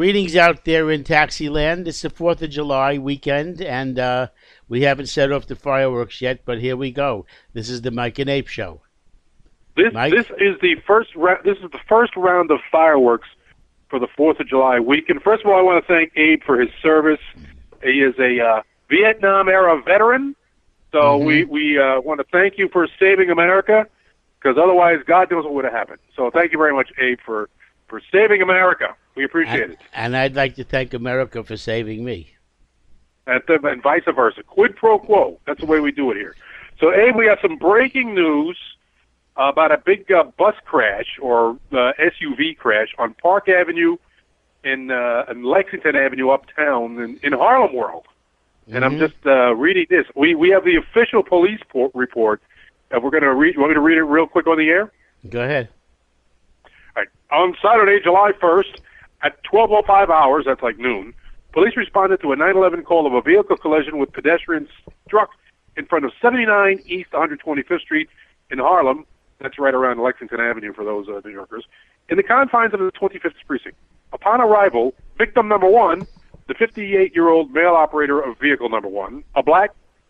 Greetings out there in Taxiland. It's the 4th of July weekend, and we haven't set off the fireworks yet, but here we go. This is the Mike and Ape Show. This is the first round of fireworks for the 4th of July weekend. First of all, I want to thank Abe for his service. He is a Vietnam-era veteran, so we want to thank you for saving America, because otherwise God knows what would have happened. So thank you very much, Abe, for saving America. We appreciate it. And I'd like to thank America for saving me. And vice versa. Quid pro quo. That's the way we do it here. So, Abe, we have some breaking news about a big bus crash or SUV crash on Park Avenue and Lexington Avenue uptown in Harlem World. And I'm just reading this. We have the official police report. We're going to read. You want me to read it real quick on the air? Go ahead. All right. On Saturday, July 1st, at 12:05 hours, that's like noon, police responded to a 911 call of a vehicle collision with pedestrians struck in front of 79 East 125th Street in Harlem. That's right around Lexington Avenue for those New Yorkers, in the confines of the 25th Precinct. Upon arrival, victim number one, the 58-year-old male operator of vehicle number one, a black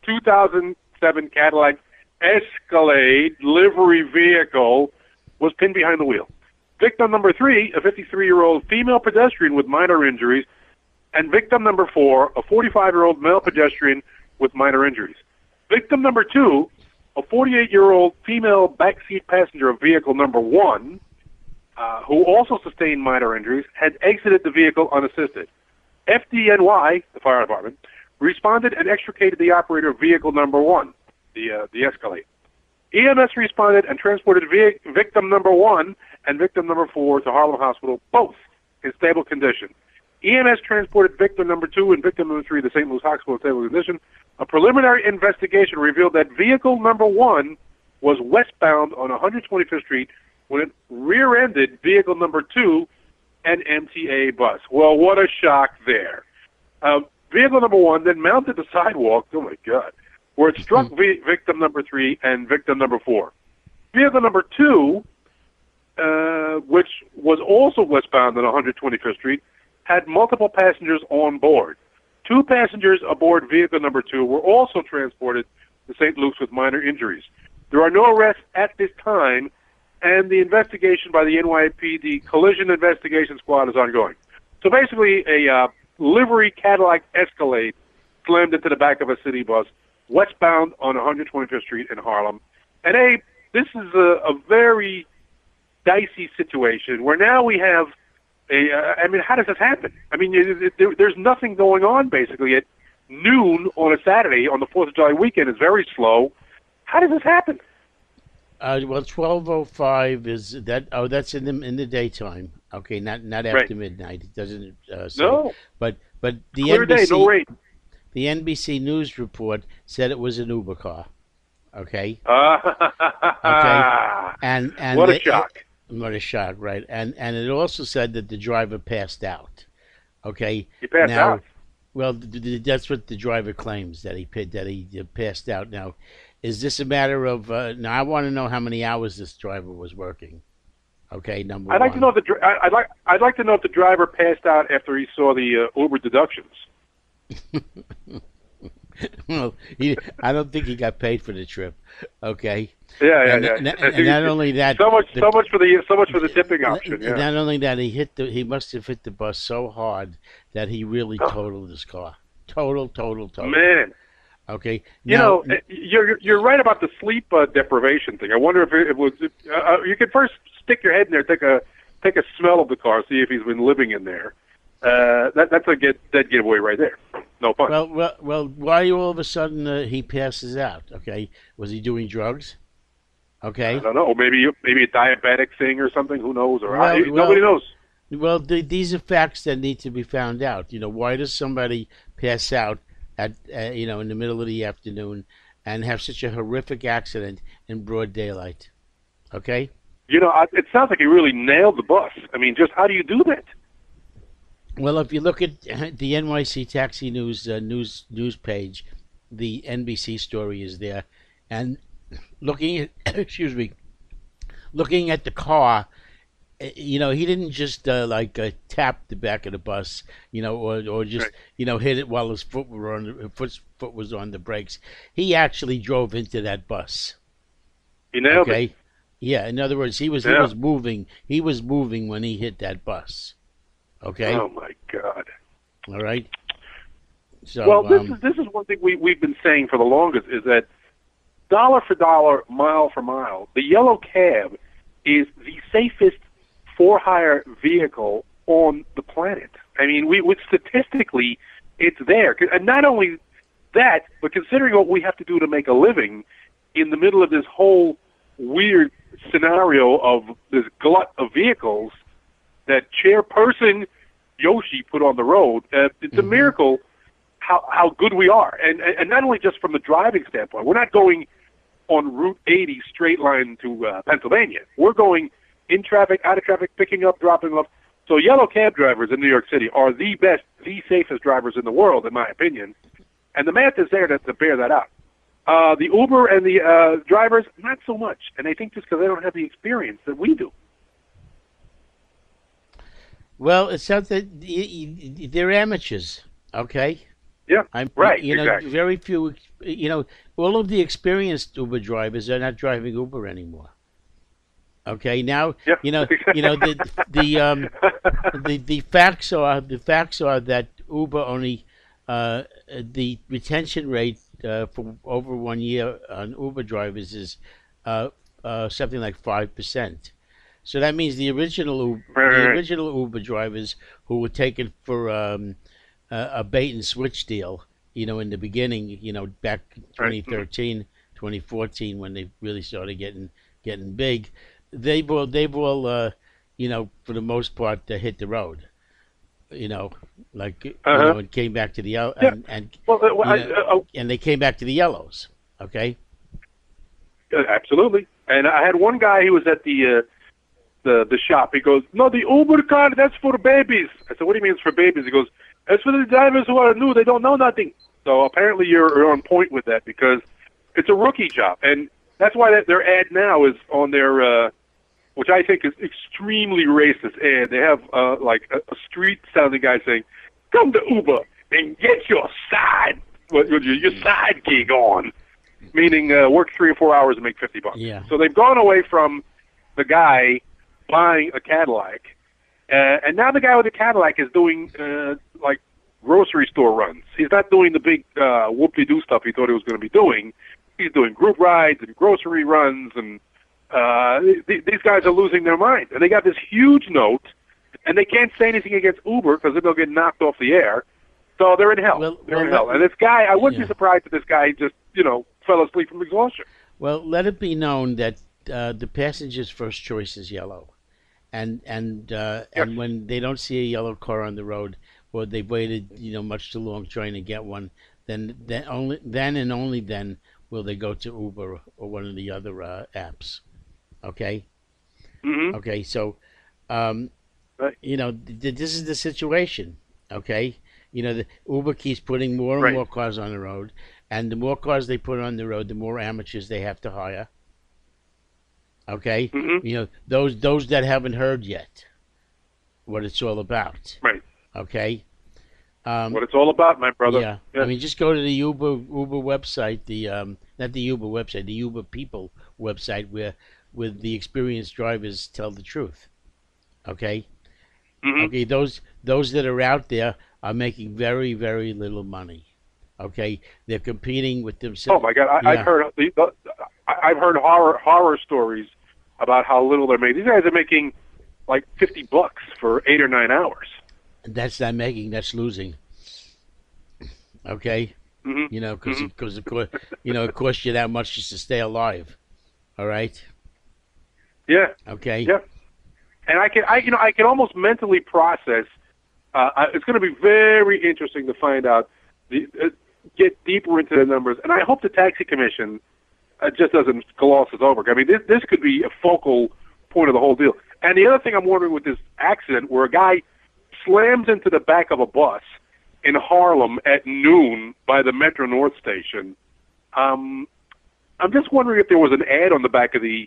2007 Cadillac Escalade livery vehicle, was pinned behind the wheel. Victim number three, a 53-year-old female pedestrian with minor injuries, and victim number four, a 45-year-old male pedestrian with minor injuries. Victim number two, a 48-year-old female backseat passenger of vehicle number one, who also sustained minor injuries, had exited the vehicle unassisted. FDNY, the fire department, responded and extricated the operator of vehicle number one, the Escalade. EMS responded and transported victim number one and victim number four to Harlem Hospital, both in stable condition. EMS transported victim number two and victim number three to St. Louis Hospital in stable condition. A preliminary investigation revealed that vehicle number one was westbound on 125th Street when it rear-ended vehicle number two, an MTA bus. Well, what a shock there. Vehicle number one then mounted the sidewalk, oh my God, where it struck victim number three and victim number four. Vehicle number two, which was also westbound on 125th Street, had multiple passengers on board. Two passengers aboard vehicle number two were also transported to St. Luke's with minor injuries. There are no arrests at this time, and the investigation by the NYPD Collision Investigation Squad is ongoing. So basically, a livery Cadillac Escalade slammed into the back of a city bus westbound on 125th Street in Harlem. And this is a very dicey situation where now we have I mean, how does this happen? I mean, there's nothing going on basically at noon on a Saturday on the 4th of July weekend. It's very slow. How does this happen? Well, 12:05 is that. Oh, that's in the daytime. Okay, not after midnight. It doesn't say. No. But the Clear NBC day, no rain. The NBC News report said it was an Uber car. Okay. Okay. And what a shock. What a shock, right? And it also said that the driver passed out. Okay. He passed out. Well, that's what the driver claims, that he passed out. Now, is this a matter of? Now, I want to know how many hours this driver was working. Okay, number one. I'd like to know I'd like to know if the driver passed out after he saw the Uber deductions. Well, I don't think he got paid for the trip. Okay. Yeah. And not only that, so much for the tipping option. Yeah. Not only that, he must have hit the bus so hard that he really totaled his car. Total. Man. Okay. Now, you're right about the sleep deprivation thing. I wonder if it was. You could first stick your head in there, take a smell of the car, see if he's been living in there. That's a dead giveaway right there. No fun. Well. Why all of a sudden he passes out? Okay, was he doing drugs? Okay, I don't know. Maybe a diabetic thing or something. Who knows? Nobody knows. Well, these are facts that need to be found out. Why does somebody pass out at in the middle of the afternoon and have such a horrific accident in broad daylight? Okay. It sounds like he really nailed the bus. I mean, just how do you do that? Well, if you look at the NYC Taxi News news page, the NBC story is there, and looking at looking at the car, he didn't just tap the back of the bus, or just Right. hit it while his foot was on the brakes. He actually drove into that bus. He nailed it. Okay, yeah. In other words, he was Yeah. moving. He was moving when he hit that bus. Okay, Oh my God. all right. So Well, this is one thing we've been saying for the longest is that dollar for dollar, mile for mile, the yellow cab is the safest for hire vehicle on the planet. I mean, statistically, it's there, and not only that, but considering what we have to do to make a living in the middle of this whole weird scenario of this glut of vehicles that chairperson Yoshi put on the road, it's a miracle how good we are, and not only just from the driving standpoint. We're not going on Route 80 straight line to Pennsylvania. We're going in traffic, out of traffic, picking up, dropping off. So yellow cab drivers in New York City are the best, the safest drivers in the world, in my opinion. And the math is there to bear that out. The Uber and the drivers, not so much. And I think just because they don't have the experience that we do. well, it's not that they're amateurs. Okay. Yeah, right, exactly. Very few. All of the experienced Uber drivers are not driving Uber anymore. Okay, now Yep. the facts are that Uber only the retention rate for over 1 year on Uber drivers is something like 5%. So that means the original Uber drivers who were taken for a bait and switch deal, in the beginning, back 2013, 2014, when they really started getting big, they've all for the most part, hit the road, and came back to the yellow, and they came back to the yellows. Okay. Absolutely. And I had one guy who was at the shop. He goes, "No, the Uber car, that's for babies." I said, "What do you mean it's for babies?" He goes, "It's for the drivers who are new. They don't know nothing." So apparently you're on point with that, because it's a rookie job. And that's why their ad now is on their, which I think is extremly racist ad. They have a street-sounding guy saying, "Come to Uber and get your side gig on," meaning work 3 or 4 hours and make $50. Yeah. So they've gone away from the guy buying a Cadillac, and now the guy with the Cadillac is doing grocery store runs. He's not doing the big whoop-de-doo stuff he thought he was going to be doing. He's doing group rides and grocery runs, and these guys are losing their mind. And they got this huge note, and they can't say anything against Uber because then they'll get knocked off the air. So they're in hell. They're in hell. And this guy, I wouldn't be surprised if this guy just, fell asleep from exhaustion. Well, let it be known that the passenger's first choice is yellow, and when they don't see a yellow car on the road, or they've waited much too long trying to get one, then only then will they go to Uber or one of the other apps. Okay. Mm-hmm. Okay. So, this is the situation. Okay. The Uber keeps putting more and more cars on the road, and the more cars they put on the road, the more amateurs they have to hire. Okay. Mm-hmm. Those that haven't heard yet what it's all about. Right. Okay. What it's all about, my brother. Yeah. I mean, just go to the Uber website, not the Uber website, the Uber People website, where the experienced drivers tell the truth. Okay. Mm-hmm. Okay. Those that are out there are making very, very little money. Okay. They're competing with themselves. Oh my God! I've heard horror stories about how little they're making. These guys are making like $50 for 8 or 9 hours. That's not making. That's losing. Okay. Mm-hmm. Because of course, it costs you that much just to stay alive. All right. Yeah. Okay. Yeah. And I can almost mentally process. It's going to be very interesting to find out, get deeper into the numbers, and I hope the taxi commission just doesn't gloss us over. I mean, this could be a focal point of the whole deal. And the other thing I'm wondering with this accident, where a guy slams into the back of a bus in Harlem at noon by the Metro North station, I'm just wondering if there was an ad on the back of the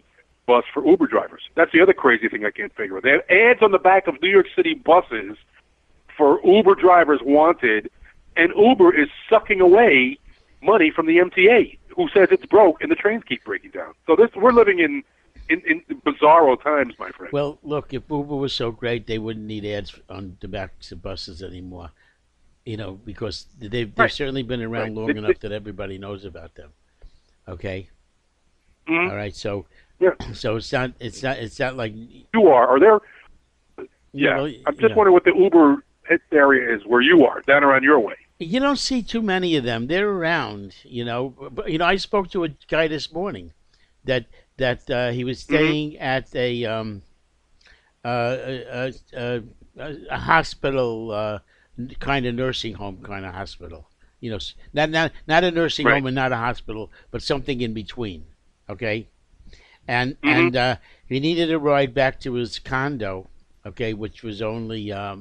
bus for Uber drivers. That's the other crazy thing I can't figure out. They have ads on the back of New York City buses for Uber drivers wanted, and Uber is sucking away money from the MTA, who says it's broke and the trains keep breaking down. So we're living in bizarro times, my friend. Well, look, if Uber was so great, they wouldn't need ads on the backs of buses anymore. Because they've certainly been around long enough that everybody knows about them. Okay. Mm-hmm. All right. So yeah. So it's not like you are there. Yeah. I'm just wondering what the Uber hit area is where you are, down around your way. You don't see too many of them. They're around, But I spoke to a guy this morning that he was staying at a hospital, kind of nursing home, kind of hospital. Not a nursing home and not a hospital, but something in between. Okay, and he needed a ride back to his condo. Okay, which was only a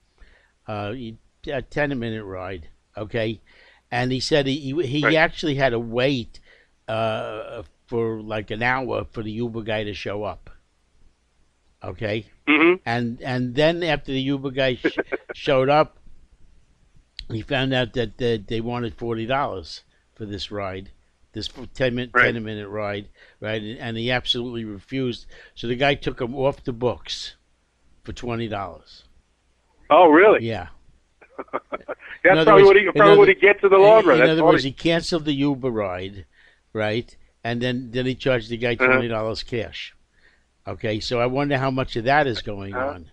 10-minute ride. Okay, and he said he actually had to wait for like an hour for the Uber guy to show up. Okay, and then after the Uber guy showed up, he found out that they wanted $40 for this ride, this 10-minute ride, right? And he absolutely refused. So the guy took him off the books for $20. Oh, really? Yeah. That's probably what he gets in the long run. In other words, he canceled the Uber ride, right? And then he charged the guy $20 cash. Okay, so I wonder how much of that is going on.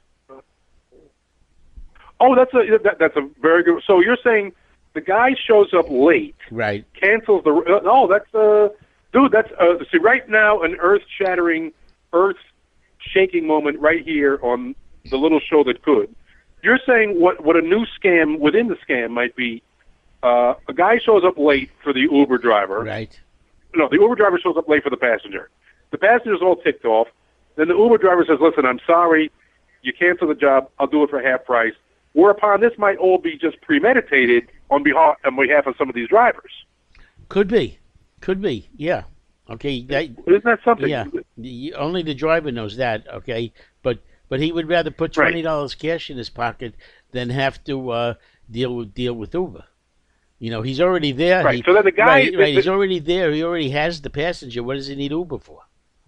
Oh, that's a very good. So you're saying the guy shows up late, right? Cancels the. No, that's dude. That's see right now an earth-shattering, earth-shaking moment right here on the little show that could. You're saying what a new scam within the scam might be. A guy shows up late for the Uber driver. Right. No, the Uber driver shows up late for the passenger. The passenger's all ticked off. Then the Uber driver says, "Listen, I'm sorry. You cancel the job. I'll do it for half price." Whereupon this might all be just premeditated on behalf of some of these drivers. Could be, yeah. Okay, isn't that something? Yeah, only the driver knows that. Okay, but he would rather put $20 cash in his pocket than have to deal with Uber. He's already there. Right. So then the guy, he's already there. He already has the passenger. What does he need Uber for?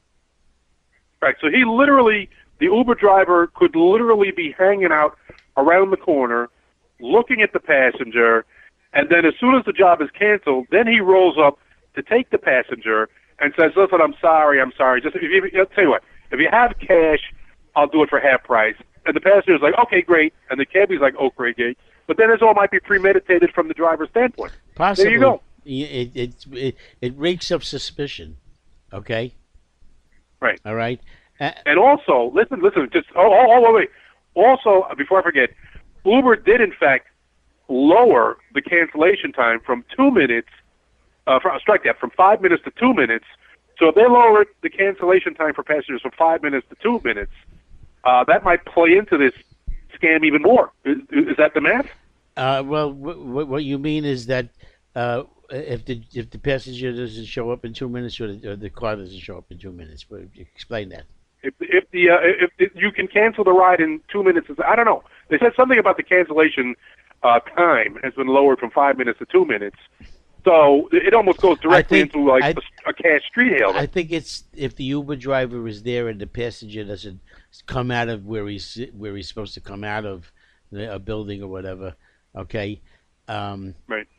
Right. So the Uber driver could literally be hanging out around the corner, looking at the passenger, and then as soon as the job is canceled, then he rolls up to take the passenger and says, "Listen, I'm sorry. Just I'll tell you what, if you have cash, I'll do it for half price." And the passenger's like, "Okay, great," and the cabbie's like, "Oh, great." But then this all might be premeditated from the driver's standpoint. Possibly. There you go. It reeks of suspicion. Okay. Right. All right. And also, listen. Just wait. Also, before I forget, Uber did in fact lower the cancellation time from 2 minutes. From 5 minutes to 2 minutes. So if they lowered the cancellation time for passengers from 5 minutes to 2 minutes, that might play into this scam even more. Is that the math? Well, what you mean is that if the passenger doesn't show up in 2 minutes, or the car doesn't show up in 2 minutes, explain that. If you can cancel the ride in 2 minutes, I don't know. They said something about the cancellation time has been lowered from 5 minutes to 2 minutes. So it almost goes directly into like a cash street hail. I think it's if the Uber driver is there and the passenger doesn't come out of where he's supposed to come out of, a building or whatever. Okay. Right.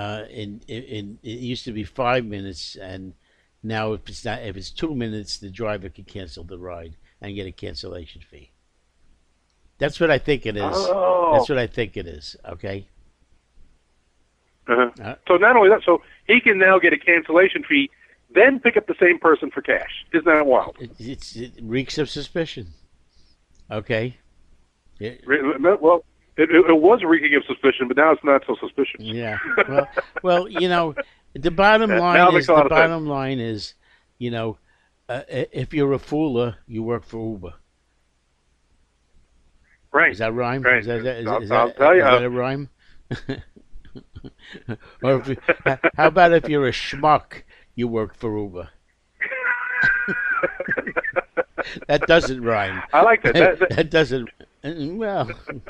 It used to be 5 minutes, and now if it's 2 minutes, the driver can cancel the ride and get a cancellation fee. That's what I think it is. Oh. That's what I think it is. Okay. Uh-huh. So not only that, so he can now get a cancellation fee, then pick up the same person for cash. Isn't that wild? It reeks of suspicion. Okay. Well, it was reeking of suspicion, but now it's not so suspicious. Yeah. Well, the bottom line is, if you're a fooler, you work for Uber. Right. Is that rhyme? Right. Is that I'll tell you. Is that a rhyme? Or how about if you're a schmuck, you work for Uber? That doesn't rhyme. I like that. That doesn't. Well,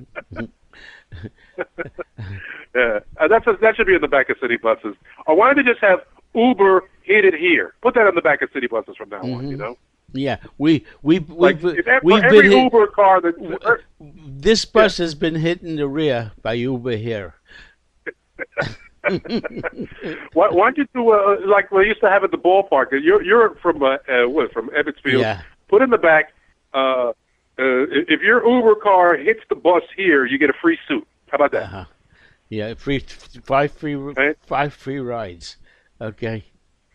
Yeah, that should be in the back of city buses. Or why don't they just have Uber hit it here? Put that on the back of city buses from now on. You know. yeah, we've Like been every hit. Uber car that. This bus has been hit in the rear by Uber here. Why don't you do like we used to have at the ballpark? You're from from Evansville. Yeah. Put in the back. If your Uber car hits the bus here, you get a free suit. How about that? Uh-huh. Yeah, Right. 5 free rides. Okay.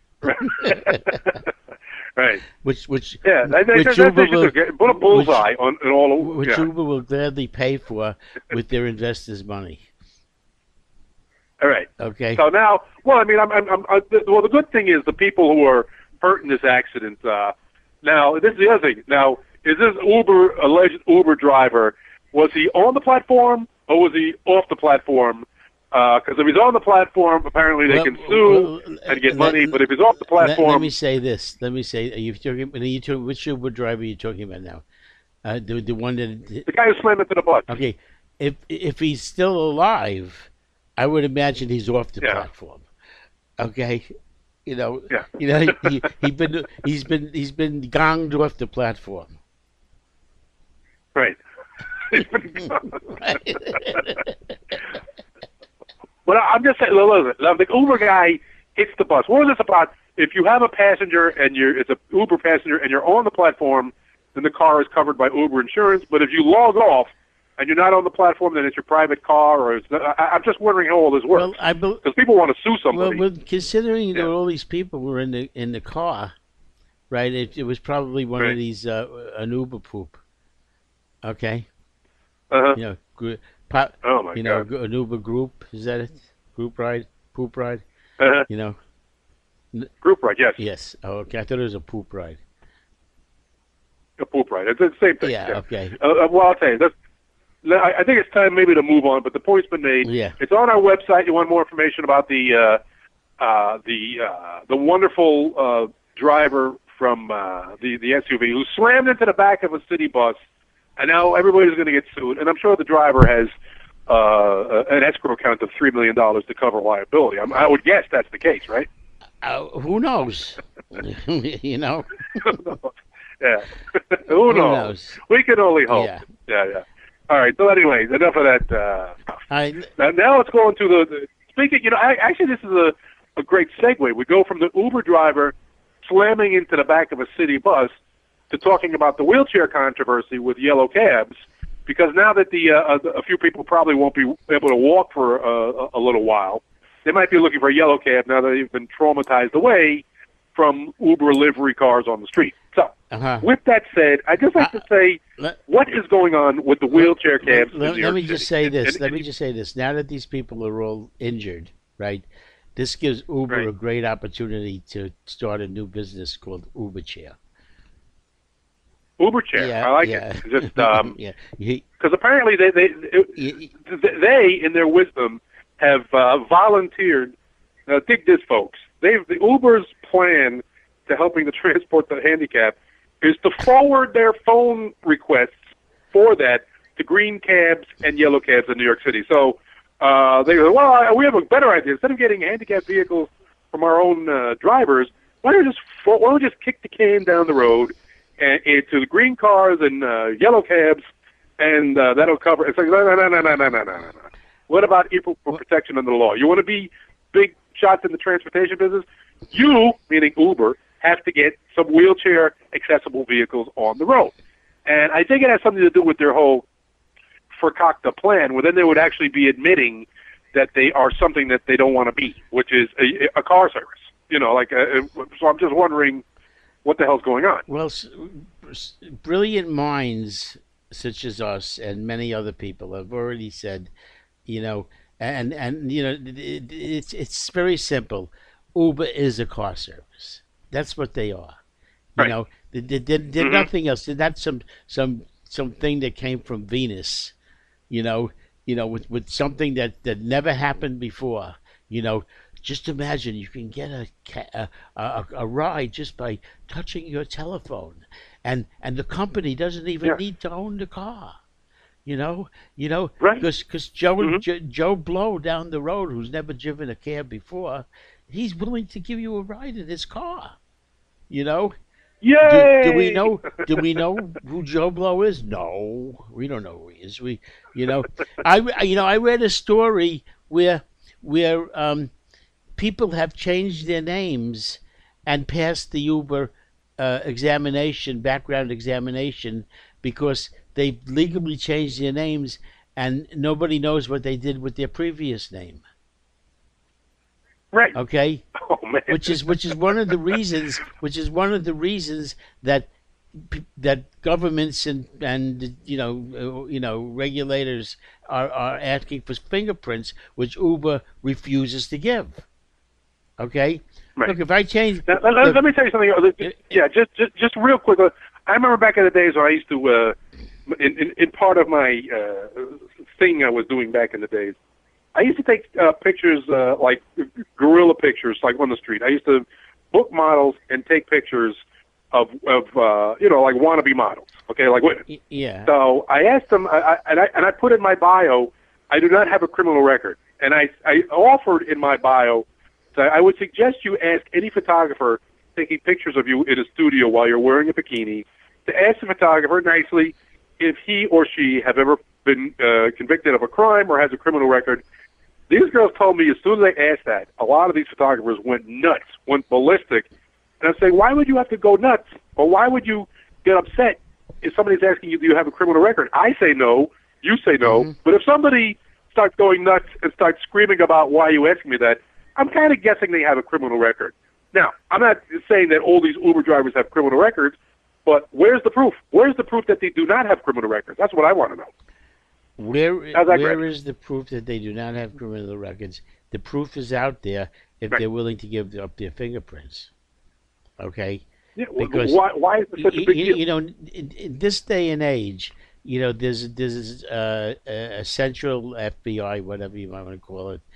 Right. Which Yeah, which that's Uber what you should do. Put a bullseye on all of which yeah. Uber will gladly pay for with their investors' money. All right. Okay. So now, well, I mean, well, the good thing is the people who are hurt in this accident. Now, this is the other thing. Now, is this alleged Uber driver? Was he on the platform or was he off the platform? Because if he's on the platform, apparently they can sue and get money. But if he's off the platform, let me say this. Let me say, which Uber driver are you talking about now? The one that the guy who slammed into the bus. Okay, if he's still alive, I would imagine he's off the platform. Okay, you know, he's been gonged off the platform. Right. Right. Well, I'm just saying, listen, the Uber guy hits the bus. What is this about? If you have a passenger and it's an Uber passenger and you're on the platform, then the car is covered by Uber insurance. But if you log off and you're not on the platform, then it's your private car. Or I'm just wondering how all this works. Because people want to sue somebody. Well, considering that all these people were in the car, right? It was probably one of these an Uber poop. Okay. Uh-huh. You know, oh my God. An Uber group, is that it? Group ride, poop ride. Uh-huh. You know. Group ride, yes. Yes. Oh, okay. I thought it was a poop ride. A poop ride. It's the same thing. Yeah. Okay. Well, I'll tell you. I think it's time maybe to move on, but the point's been made. Yeah. It's on our website. You want more information about the wonderful driver from the SUV who slammed into the back of a city bus. And now everybody's going to get sued, and I'm sure the driver has an escrow account of $3 million to cover liability. I would guess that's the case, right? Who knows? You know. Yeah. Who knows? We can only hope. Yeah. All right. So anyway, enough of that stuff. Now let's go into the speaking. You know, actually, this is a great segue. We go from the Uber driver slamming into the back of a city bus to talking about the wheelchair controversy with yellow cabs, because now that a few people probably won't be able to walk for a little while, they might be looking for a yellow cab now that they've been traumatized away from Uber livery cars on the street. So, with that said, I'd just like to say, what is going on with the wheelchair cabs in New York City? Let me just say this. Now that these people are all injured, right, this gives Uber a great opportunity to start a new business called Uber Chair. Uber Chair. I like it. Just because apparently they in their wisdom have volunteered. Now, dig this, folks. The Uber's plan to helping to transport the handicapped is to forward their phone requests for that to green cabs and yellow cabs in New York City. So they go, well, we have a better idea. Instead of getting handicapped vehicles from our own drivers, why don't we just kick the can down the road and to the green cars and yellow cabs, and that'll cover. It's like no. What about equal protection under the law? You want to be big shots in the transportation business? You, meaning Uber, have to get some wheelchair accessible vehicles on the road. And I think it has something to do with their whole FERCACTA plan, where then they would actually be admitting that they are something that they don't want to be, which is a car service. You know, so I'm just wondering what the hell's going on. Well, brilliant minds such as us and many other people have already said, you know, and you know, it's very simple. Uber is a car service. That's what they are. You know, they're nothing else. They're not something that came from Venus. You know, with something that never happened before. You know, Just imagine you can get a ride just by touching your telephone, and the company doesn't even Yeah. need to own the car. Right. Because Joe Mhm. Joe Blow down the road, who's never driven a cab before, he's willing to give you a ride in his car. You know, do we Yay! know who Joe Blow is? No, we don't know who he is. You know, I read a story where people have changed their names and passed the Uber background examination, because they legally changed their names and nobody knows what they did with their previous name. Right. Okay, Oh man. which is one of the reasons that that governments and regulators are asking for fingerprints, which Uber refuses to give. Okay, Right. look, if I change, Now, let me tell you something. Yeah, just real quick. I remember back in the days when I used to, in part of my thing I was doing back in the days, I used to take pictures, like guerrilla pictures, like on the street. I used to book models and take pictures of like wannabe models. Okay, like women. yeah, So I asked them, and I put in my bio, I do not have a criminal record, and I offered in my bio. So I would suggest you ask any photographer taking pictures of you in a studio while you're wearing a bikini to ask the photographer nicely if he or she have ever been convicted of a crime or has a criminal record. These girls told me as soon as I asked that, a lot of these photographers went nuts, went ballistic. And I'm saying, why would you have to go nuts? Or why would you get upset if somebody's asking you, do you have a criminal record? I say no, you say no. Mm-hmm. But if somebody starts going nuts and starts screaming about why you asking me that, I'm kind of guessing they have a criminal record. Now, I'm not saying that all these Uber drivers have criminal records, but where's the proof? Where's the proof that they do not have criminal records? That's what I want to know. Where is the proof that they do not have criminal records? The proof is out there if Right. they're willing to give up their fingerprints. Okay, Yeah, because why is it such a big deal? in this day and age, there's a central FBI, whatever you might want to call it,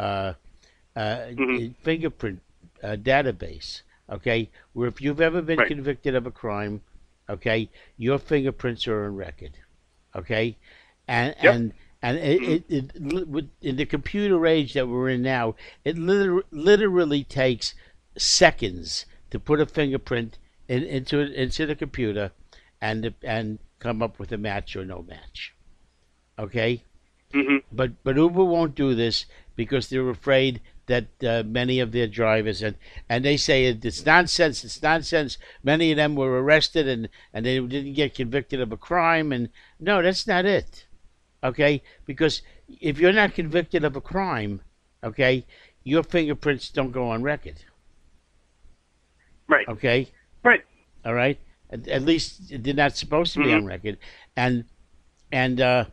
Mhm. fingerprint database. Okay, where if you've ever been Right. convicted of a crime, okay, your fingerprints are on record. Okay, and Yep. and in the computer age that we're in now, it literally takes seconds to put a fingerprint into the computer and come up with a match or no match. Okay, Mhm. but Uber won't do this because they're afraid that many of their drivers and they say it's nonsense. It's nonsense. Many of them were arrested and they didn't get convicted of a crime. And no, that's not it. Okay, because if you're not convicted of a crime, okay, your fingerprints don't go on record. Right. Okay, Right. all right. At least they're not supposed to be Mhm. on record, and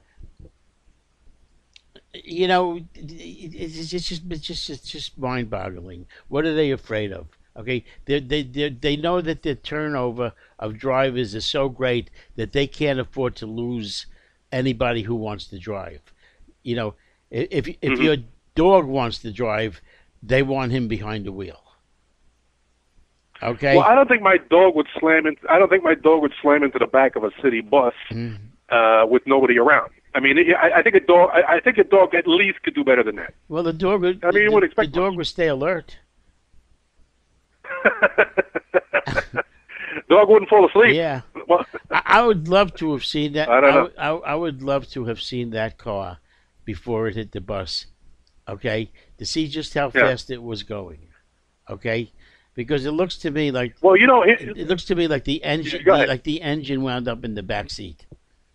it's just mind-boggling. What are they afraid of? Okay, they know that the turnover of drivers is so great that they can't afford to lose anybody who wants to drive. If Mhm. your dog wants to drive, they want him behind the wheel. Okay. Well, I don't think my dog would slam into. I don't think my dog would slam into the back of a city bus with nobody around. I mean, I think a dog. I think a dog at least could do better than that. Well, the dog would. I mean, you wouldn't The expect dog would stay alert. Dog wouldn't fall asleep. Yeah. Well, I would love to have seen that. I don't know. I would love to have seen that car before it hit the bus. Okay, to see just how Yeah. fast it was going. Okay, because it looks to me like well, it looks to me like the engine, Go ahead. like the engine wound up in the back seat.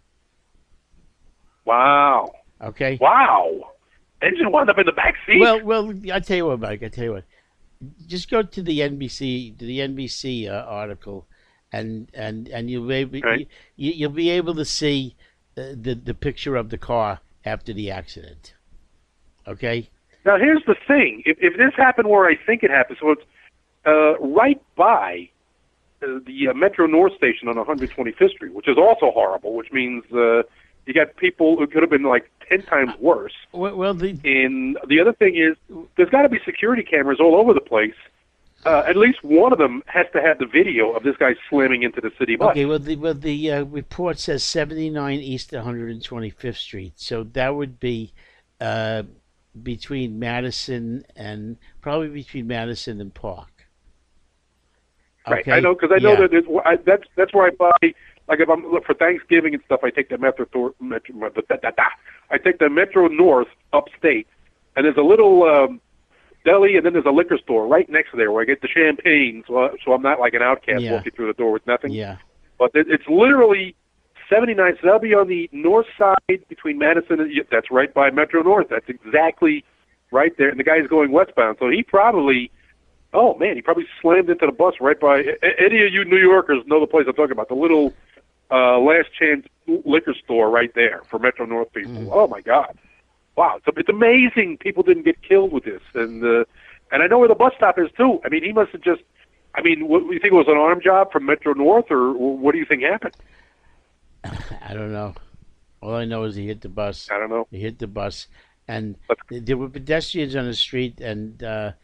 Wow. Okay. Wow. Engine wound up in the back seat. Well, I tell you what, Mike. I tell you what. Just go to the NBC article, and you'll be able, Right. you'll be able to see the picture of the car after the accident. Okay. Now, here's the thing. If this happened where I think it happened, so it's right by the Metro North station on 125th Street, which is also horrible, which means you got people who could have been like 10 times worse. Well, And the other thing is, there's got to be security cameras all over the place. At least one of them has to have the video of this guy slamming into the city bus. okay. Well, the report says 79 East 125th Street, so that would be between Madison and Park. Right, Okay? I know, because I know Yeah. that that's where I buy. Like if I'm for Thanksgiving and stuff, I take the I take the Metro North upstate, and there's a little deli, and then there's a liquor store right next to there where I get the champagne, so I'm not like an outcast Yeah. walking through the door with nothing. Yeah. But it's literally 79, so that'll be on the north side between Madison and that's right by Metro North. That's exactly right there, and the guy's going westbound, so he probably. Oh man, he probably slammed into the bus right by. Any of you New Yorkers know the place I'm talking about, the little Last Chance liquor store right there for Metro North people. Oh my God, wow! It's amazing people didn't get killed with this, and I know where the bus stop is too. I mean, he must have just. I mean, what do you think it was an armed job from Metro North, or what do you think happened? I don't know. All I know is he hit the bus. I don't know. He hit the bus, and there were pedestrians on the street, and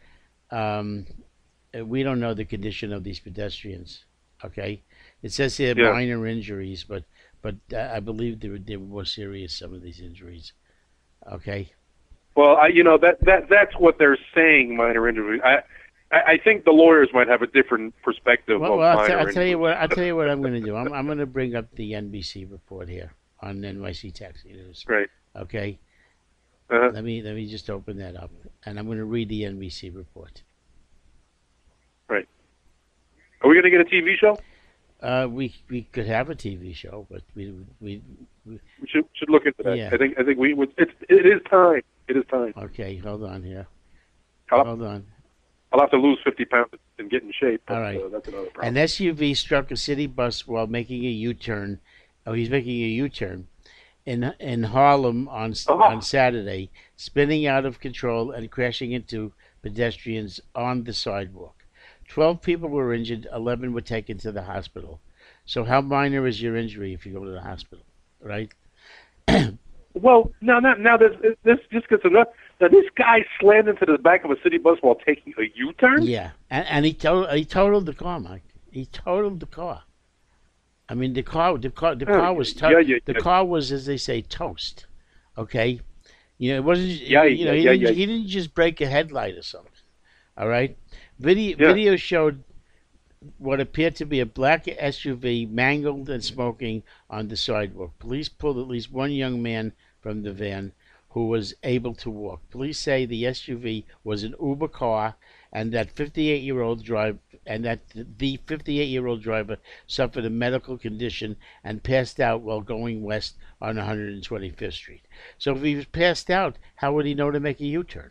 we don't know the condition of these pedestrians. Okay, it says here Yeah. minor injuries, but I believe they were more serious. Some of these injuries. Okay. Well, that's what they're saying. Minor injury. I think the lawyers might have a different perspective Well, of I'll minor tell you injury. what. I'll tell you what I'm going to do. I'm going to bring up the NBC report here on NYC Taxi News. Right. Okay. Uh-huh. Let me just open that up, and I'm going to read the NBC report. Right. Are we going to get a TV show? We could have a TV show, but we We should look into that. Yeah. I think we would. It is time. It is time. okay. Hold on here. I'll Hold on. have to lose 50 pounds and get in shape. But, All right. That's another An problem. SUV struck a city bus while making a U-turn. Oh, he's making a U-turn in Harlem on Saturday, spinning out of control and crashing into pedestrians on the sidewalk. 12 people were injured. 11 were taken to the hospital. So how minor is your injury if you go to the hospital, right? Well, now this just gets enough. Now this guy slammed into the back of a city bus while taking a U-turn. Yeah, and he totaled the car, Mike. He totaled the car. I mean, the car was the car was, as they say, toast. Okay, it wasn't. He didn't just break a headlight or something. All right, video showed what appeared to be a black SUV mangled and smoking on the sidewalk. Police pulled at least one young man from the van who was able to walk. Police say the SUV was an Uber car, and that the 58-year-old driver suffered a medical condition and passed out while going west on 125th Street. So if he was passed out, how would he know to make a U-turn?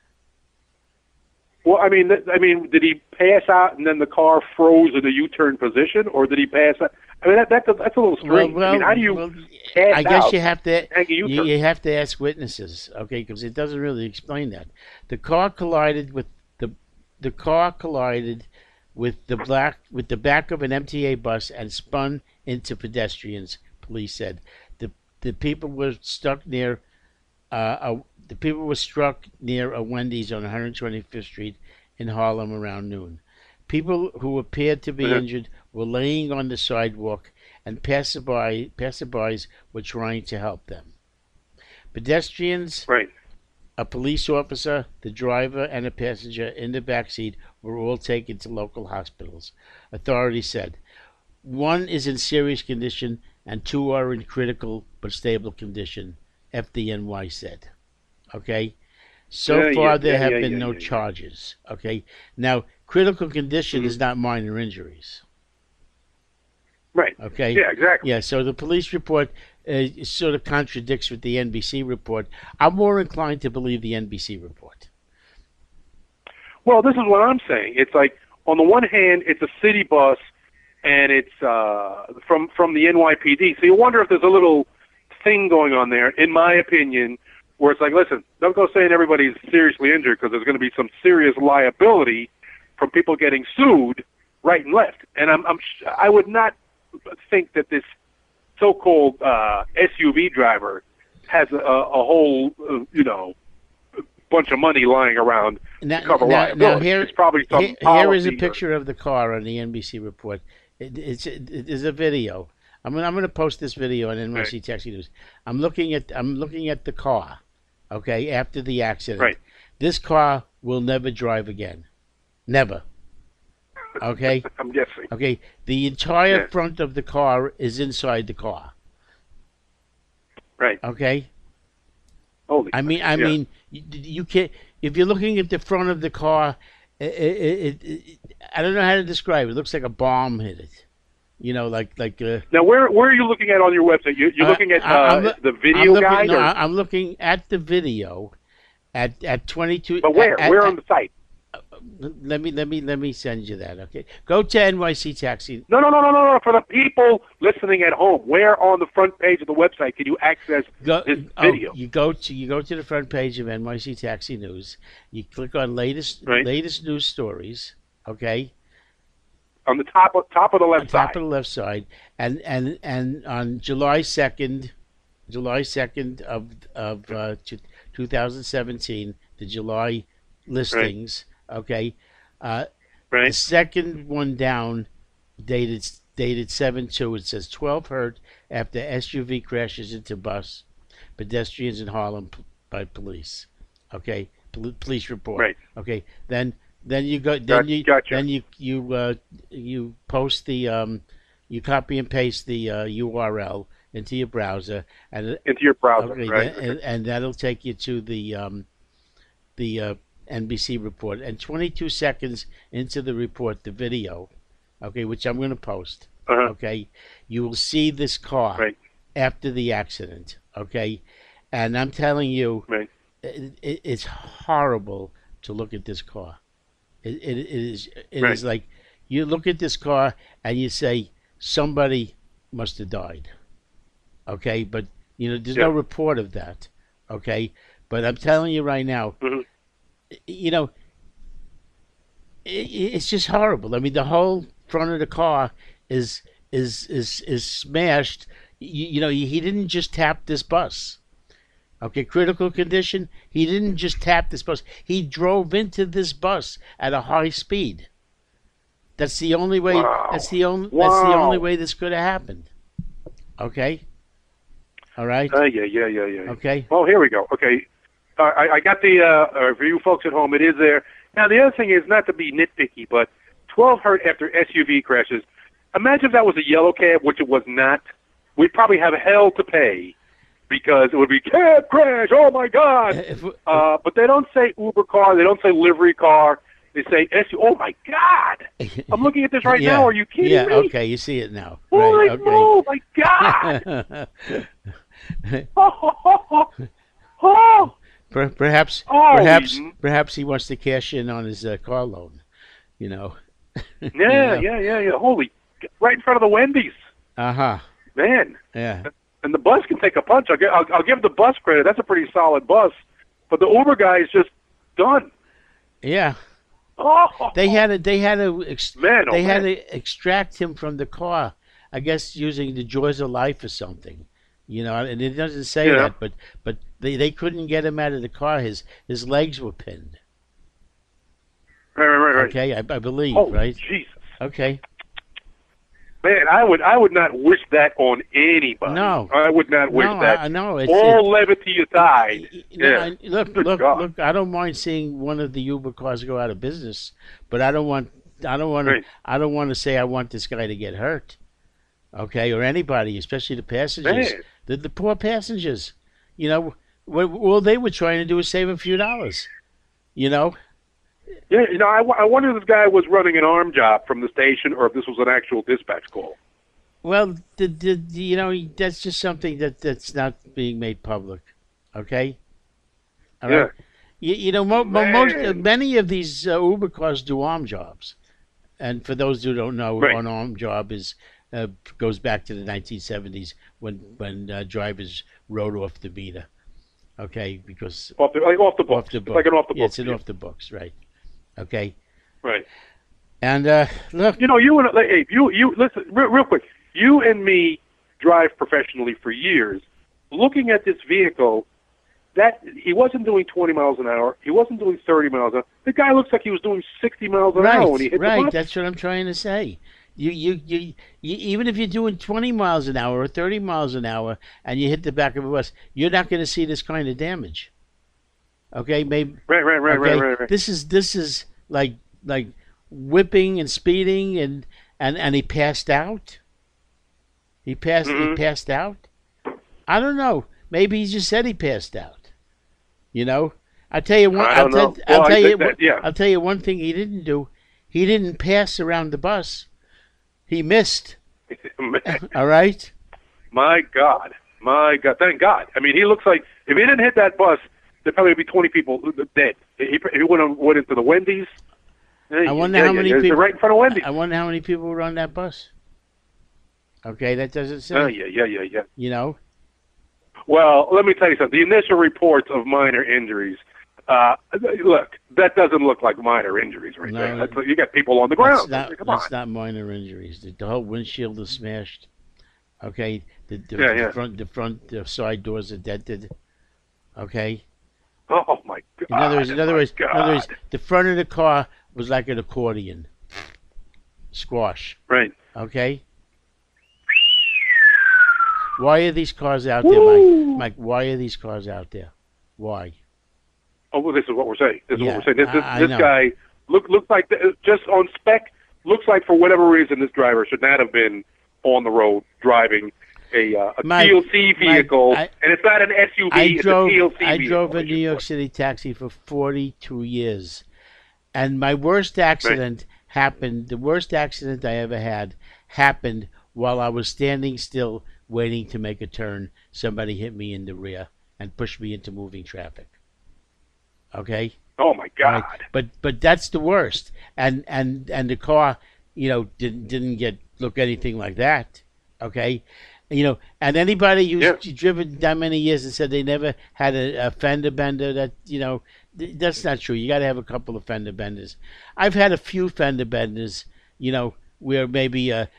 Well, I mean, did he pass out and then the car froze in a U-turn position, or did he pass out? I mean, that's a little strange. I mean, how do you pass I guess out you have to and make a U-turn? you have to ask witnesses, okay? Because it doesn't really explain that. The car collided with the back of an MTA bus and spun into pedestrians. Police said the people were struck near a Wendy's on 125th Street in Harlem around noon. People who appeared to be injured were laying on the sidewalk, and passerbys were trying to help them. Pedestrians, Right. a police officer, the driver, and a passenger in the back seat were all taken to local hospitals. Authorities said 1 is in serious condition and 2 are in critical but stable condition, FDNY said. Okay? So far, there have been no charges. Okay? Now, critical condition is not minor injuries. Right. Okay? Yeah, exactly. Yeah, so the police report sort of contradicts with the NBC report. I'm more inclined to believe the NBC report. Well, this is what I'm saying. It's like, on the one hand, it's a city bus, and it's from the NYPD. So you wonder if there's a little thing going on there, in my opinion, where it's like, listen, don't go saying everybody's seriously injured because there's going to be some serious liability from people getting sued right and left. And I would not think that this so-called SUV driver has a whole, bunch of money lying around to cover liability. It's probably some here is a policy picture of the car on the NBC report. It is a video. I'm gonna post this video on NYC Taxi News. I'm looking at the car, okay, after the accident. Right. This car will never drive again, never. Okay. I'm guessing. Okay. The entire front of the car is inside the car. Right. Okay. Holy. I mean, you can't. If you're looking at the front of the car, I don't know how to describe it. It looks like a bomb hit it. Now, where are you looking at on your website? You're looking at the video guide? No, I'm looking at the video at 22. But where? Where on the site? Let me send you that. Okay, go to NYC Taxi. No. For the people listening at home, where on the front page of the website can you access this video? You go to the front page of NYC Taxi News. You click on latest news stories. Okay. On the top of the left side. Top of the left side, and on July 2nd of 2017, the July listings. Right. Okay. Right. The second one down, dated 7/2. It says 12 hurt after SUV crashes into bus. Pedestrians in Harlem by police. Okay. Police report. Right. Okay. Then you go. Gotcha. You post the you copy and paste the URL into your browser and into your browser, okay, right? And that'll take you to the NBC report. And 22 seconds into the report, the video, okay, which I'm going to post. Okay, you will see this car after the accident. Okay, and I'm telling you, it's horrible to look at this car. It is like you look at this car and you say somebody must have died. Okay, but there's no report of that. Okay, but I'm telling you right now, it's just horrible. I mean, the whole front of the car is smashed. He didn't just tap this bus. Okay, critical condition. He didn't just tap this bus. He drove into this bus at a high speed. That's the only way. Wow. That's the only way this could have happened. Okay. All right. Yeah. Okay. Well, here we go. Okay. I got the for you folks at home. It is there. Now the other thing is not to be nitpicky, but 12 hurt after SUV crashes. Imagine if that was a yellow cab, which it was not. We'd probably have hell to pay. Because it would be cab crash, oh my God! But they don't say Uber car, they don't say livery car, they say SUV. Oh my God! I'm looking at this right now. Are you kidding me? Yeah, okay, you see it now. Holy right, okay. Oh my God! Oh. Perhaps he wants to cash in on his car loan. Yeah. Holy, right in front of the Wendy's. Man. Yeah. And the bus can take a punch. I'll give the bus credit. That's a pretty solid bus. But the Uber guy is just done. Yeah. Oh. They had to extract him from the car. I guess using the jaws of life or something. And it doesn't say that, but they couldn't get him out of the car. His legs were pinned. Right. Okay, I believe, oh, right? Jesus. Okay. Man, I would not wish that on anybody. No, I would not wish that. No, all levity aside. Look. I don't mind seeing one of the Uber cars go out of business, but I don't want to say I want this guy to get hurt. Okay, or anybody, especially the passengers. The poor passengers. All they were trying to do was save a few dollars. Yeah, I wonder if this guy was running an arm job from the station, or if this was an actual dispatch call. Well, that's just something that's not being made public. Okay. All right. Many of these Uber cars do arm jobs, and for those who don't know, an arm job goes back to the 1970s when drivers rode off the meter. Okay, because off the books. It's like an off the books. Yeah, it's an off the books, right? Okay. Right. And look, you listen real quick. You and me drive professionally for years. looking at this vehicle, that he wasn't doing 20 miles an hour. He wasn't doing 30 miles an hour. The guy looks like he was doing 60 miles an hour when he hit the bus. Right, that's what I'm trying to say. You, even if you're doing 20 miles an hour or 30 miles an hour and you hit the back of a bus, you're not going to see this kind of damage. Okay, maybe. Right. This is like whipping and speeding and he passed out. He passed out. I don't know. Maybe he just said he passed out. You know, I'll tell you one. I'll tell you one thing he didn't do. He didn't pass around the bus. He missed. All right. My God. Thank God. I mean, he looks like if he didn't hit that bus, there'd probably be 20 people dead. He went into the Wendy's. I wonder how many people. Right in front of Wendy's. I wonder how many people were on that bus. Okay, that doesn't say. Yeah. You know. Well, let me tell you something. The initial reports of minor injuries, look, that doesn't look like minor injuries right there. You got people on the ground. That's not minor injuries. The whole windshield is smashed. Okay, the front side doors are dented. Okay. Oh my God. In other words, the front of the car was like an accordion. Squash. Right. Okay. Why are these cars out there, Mike? Mike, why are these cars out there? Why? Oh, well, this is what we're saying. This know. guy looks like, just on spec, looks like for whatever reason this driver should not have been on the road driving a TLC vehicle, and it's not an SUV. It's a TLC vehicle. I drove a New York City taxi for 42 years, and my worst accident happened. The worst accident I ever had happened while I was standing still, waiting to make a turn. Somebody hit me in the rear and pushed me into moving traffic. Okay. Oh my God! Right? But that's the worst. And the car, didn't look anything like that. Okay. And anybody who's driven that many years and said they never had a fender bender, that's not true. You got to have a couple of fender benders. I've had a few fender benders, where maybe a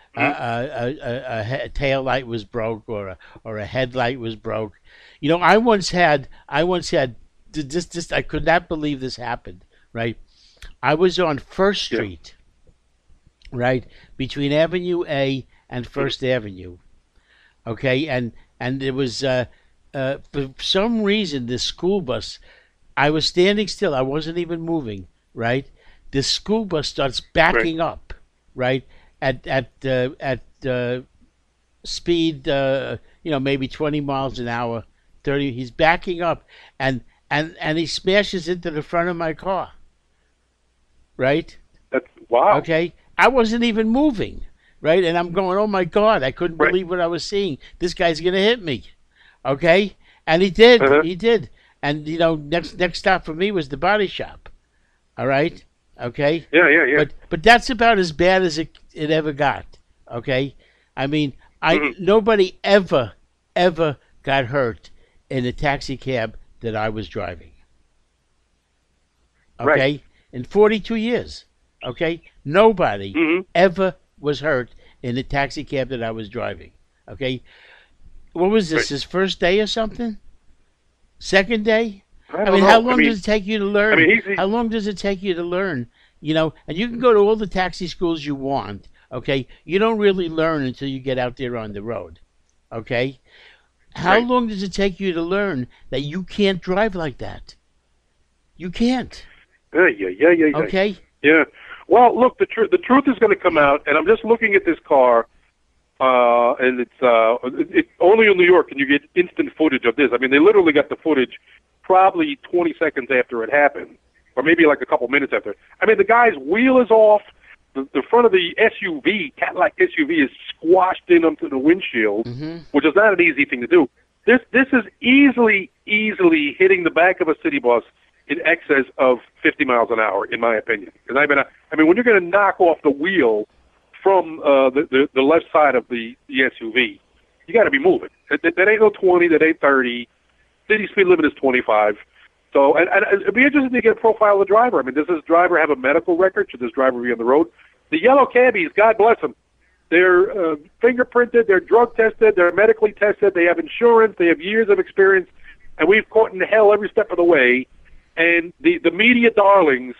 tail light was broke or a headlight was broke. I once had this. I could not believe this happened. Right, I was on First Street, right between Avenue A and First Avenue. Okay, and it was for some reason this school bus. I was standing still. I wasn't even moving. Right, this school bus starts backing up. Right at speed, maybe 20 miles an hour, 30. He's backing up, and he smashes into the front of my car. Right. That's wow. Okay, I wasn't even moving. Right, and I'm going, oh my God, I couldn't believe what I was seeing. This guy's gonna hit me. Okay, and he did. He did. And next stop for me was the body shop. All right. Okay. Yeah. But that's about as bad as it ever got. Okay. I mean, nobody ever got hurt in a taxi cab that I was driving. Okay. Right. In 42 years. Okay. Nobody ever was hurt in the taxi cab that I was driving. Okay. What was this? His first day or something? Second day? I mean, how long does it take you to learn? I mean, how long does it take you to learn? And you can go to all the taxi schools you want, okay? You don't really learn until you get out there on the road, okay? How long does it take you to learn that you can't drive like that? You can't. Yeah. Okay? Yeah. Well, look, the truth is going to come out, and I'm just looking at this car, and it's only in New York can you get instant footage of this. I mean, they literally got the footage probably 20 seconds after it happened, or maybe like a couple minutes after. I mean, the guy's wheel is off. The front of the SUV, Cadillac SUV, is squashed in onto the windshield, which is not an easy thing to do. This is easily hitting the back of a city bus in excess of 50 miles an hour, in my opinion. Because I mean, when you're going to knock off the wheel from the left side of the SUV, you got to be moving. That ain't no 20, that ain't 30. City speed limit is 25. So, and it'd be interesting to get a profile of the driver. I mean, does this driver have a medical record? Should this driver be on the road? The yellow cabbies, God bless them. They're fingerprinted, they're drug tested, they're medically tested, they have insurance, they have years of experience, and we've caught in hell every step of the way. And the media darlings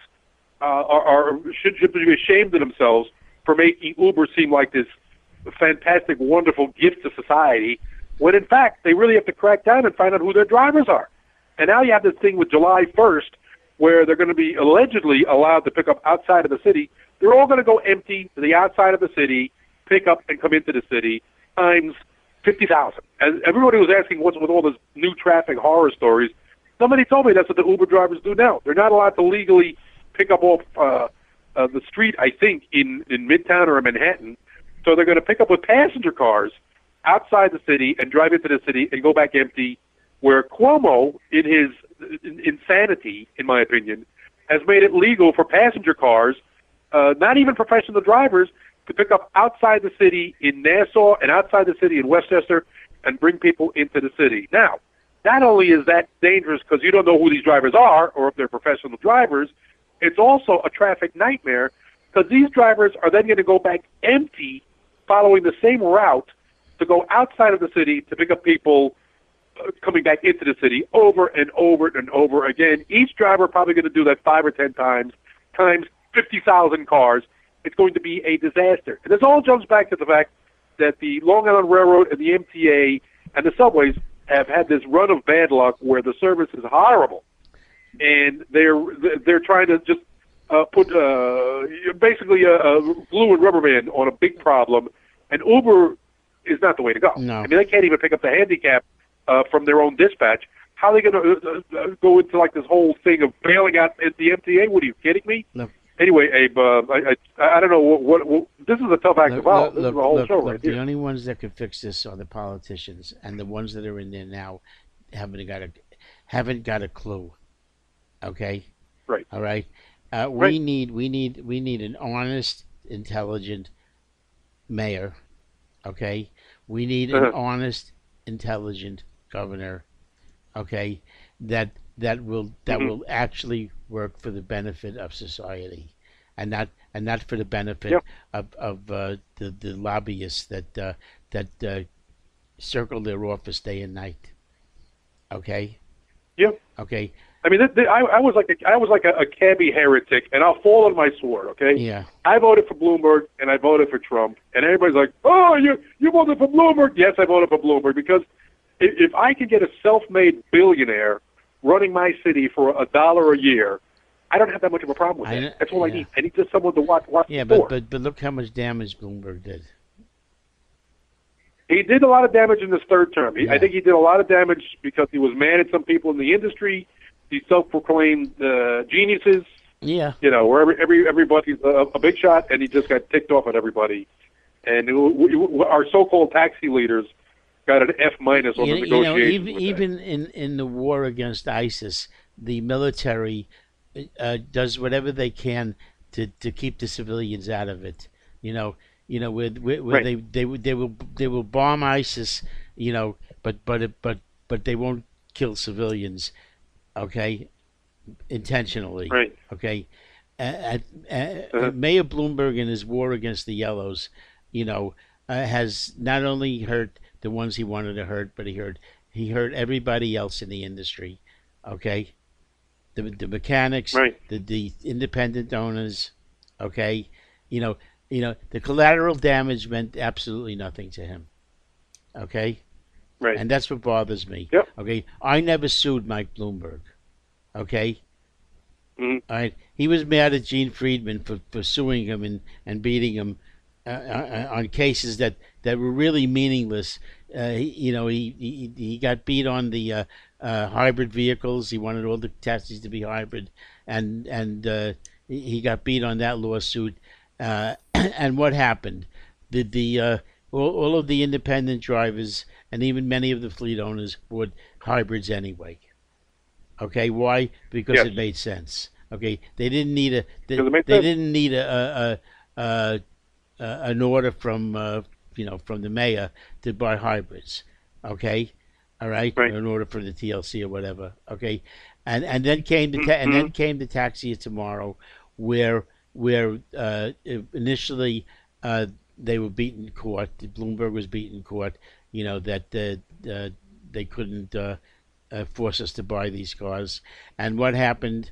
should be ashamed of themselves for making Uber seem like this fantastic, wonderful gift to society, when in fact they really have to crack down and find out who their drivers are. And now you have this thing with July 1st, where they're going to be allegedly allowed to pick up outside of the city. They're all going to go empty to the outside of the city, pick up and come into the city, times 50,000. And everybody was asking what's with all this new traffic horror stories. Somebody told me that's what the Uber drivers do now. They're not allowed to legally pick up off the street, I think, in Midtown or in Manhattan. So they're going to pick up with passenger cars outside the city and drive into the city and go back empty, where Cuomo, in his insanity, in my opinion, has made it legal for passenger cars, not even professional drivers, to pick up outside the city in Nassau and outside the city in Westchester and bring people into the city. Now, not only is that dangerous because you don't know who these drivers are or if they're professional drivers, it's also a traffic nightmare because these drivers are then going to go back empty following the same route to go outside of the city to pick up people coming back into the city over and over and over again. Each driver probably going to do that 5 or 10 times 50,000 cars. It's going to be a disaster. And this all jumps back to the fact that the Long Island Railroad and the MTA and the subways have had this run of bad luck where the service is horrible, and they're trying to just put basically a glue and rubber band on a big problem, and Uber is not the way to go. No. I mean, they can't even pick up the handicap from their own dispatch. How are they going to go into like this whole thing of bailing out the MTA? What are you kidding me? No. Anyway, Abe, I don't know what this is a tough act to follow. This is a whole show right here. The only ones that can fix this are the politicians, and the ones that are in there now haven't got a clue. Okay. Right. All right. Right. We need an honest, intelligent mayor. Okay. We need an honest, intelligent governor. Okay. That will actually work for the benefit of society, and not for the benefit of the lobbyists that circle their office day and night. Okay. Yep. Okay. I mean, I was like a cabbie heretic, and I'll fall on my sword. Okay. Yeah. I voted for Bloomberg, and I voted for Trump, and everybody's like, "Oh, you voted for Bloomberg?" Yes, I voted for Bloomberg because if I can get a self-made billionaire running my city for $1 a year, I don't have that much of a problem with that. That's all I need. I need just someone to watch Yeah, the sport. but look how much damage Bloomberg did. He did a lot of damage in his third term. I think he did a lot of damage because he was mad at some people in the industry. These self-proclaimed geniuses. Yeah. You know, where everybody's a big shot, and he just got ticked off at everybody. And our so-called taxi leaders got an F- on the negotiations. Even in the war against ISIS, the military does whatever they can to keep the civilians out of it. Where right. they will bomb ISIS, but they won't kill civilians, okay, intentionally. Right. Okay. Mayor Bloomberg in his war against the Yellows, has not only hurt the ones he wanted to hurt, but he hurt everybody else in the industry. Okay, the mechanics, right. the independent owners. Okay, the collateral damage meant absolutely nothing to him. Okay, right, and that's what bothers me. Yep. Okay, I never sued Mike Bloomberg. Okay. Mm-hmm. All right, he was mad at Gene Friedman for suing him and beating him on cases that were really meaningless. He got beat on the hybrid vehicles. He wanted all the taxis to be hybrid, and he got beat on that lawsuit. And what happened? All of the independent drivers and even many of the fleet owners bought hybrids anyway. Okay, why? Because it made sense. Okay, they didn't need an order from the mayor to buy hybrids. Okay, all right, right. Or an order for the TLC or whatever. Okay, and then came the Taxi Tomorrow, where initially they were beaten in court. Bloomberg was beaten in court. That they couldn't force us to buy these cars. And what happened?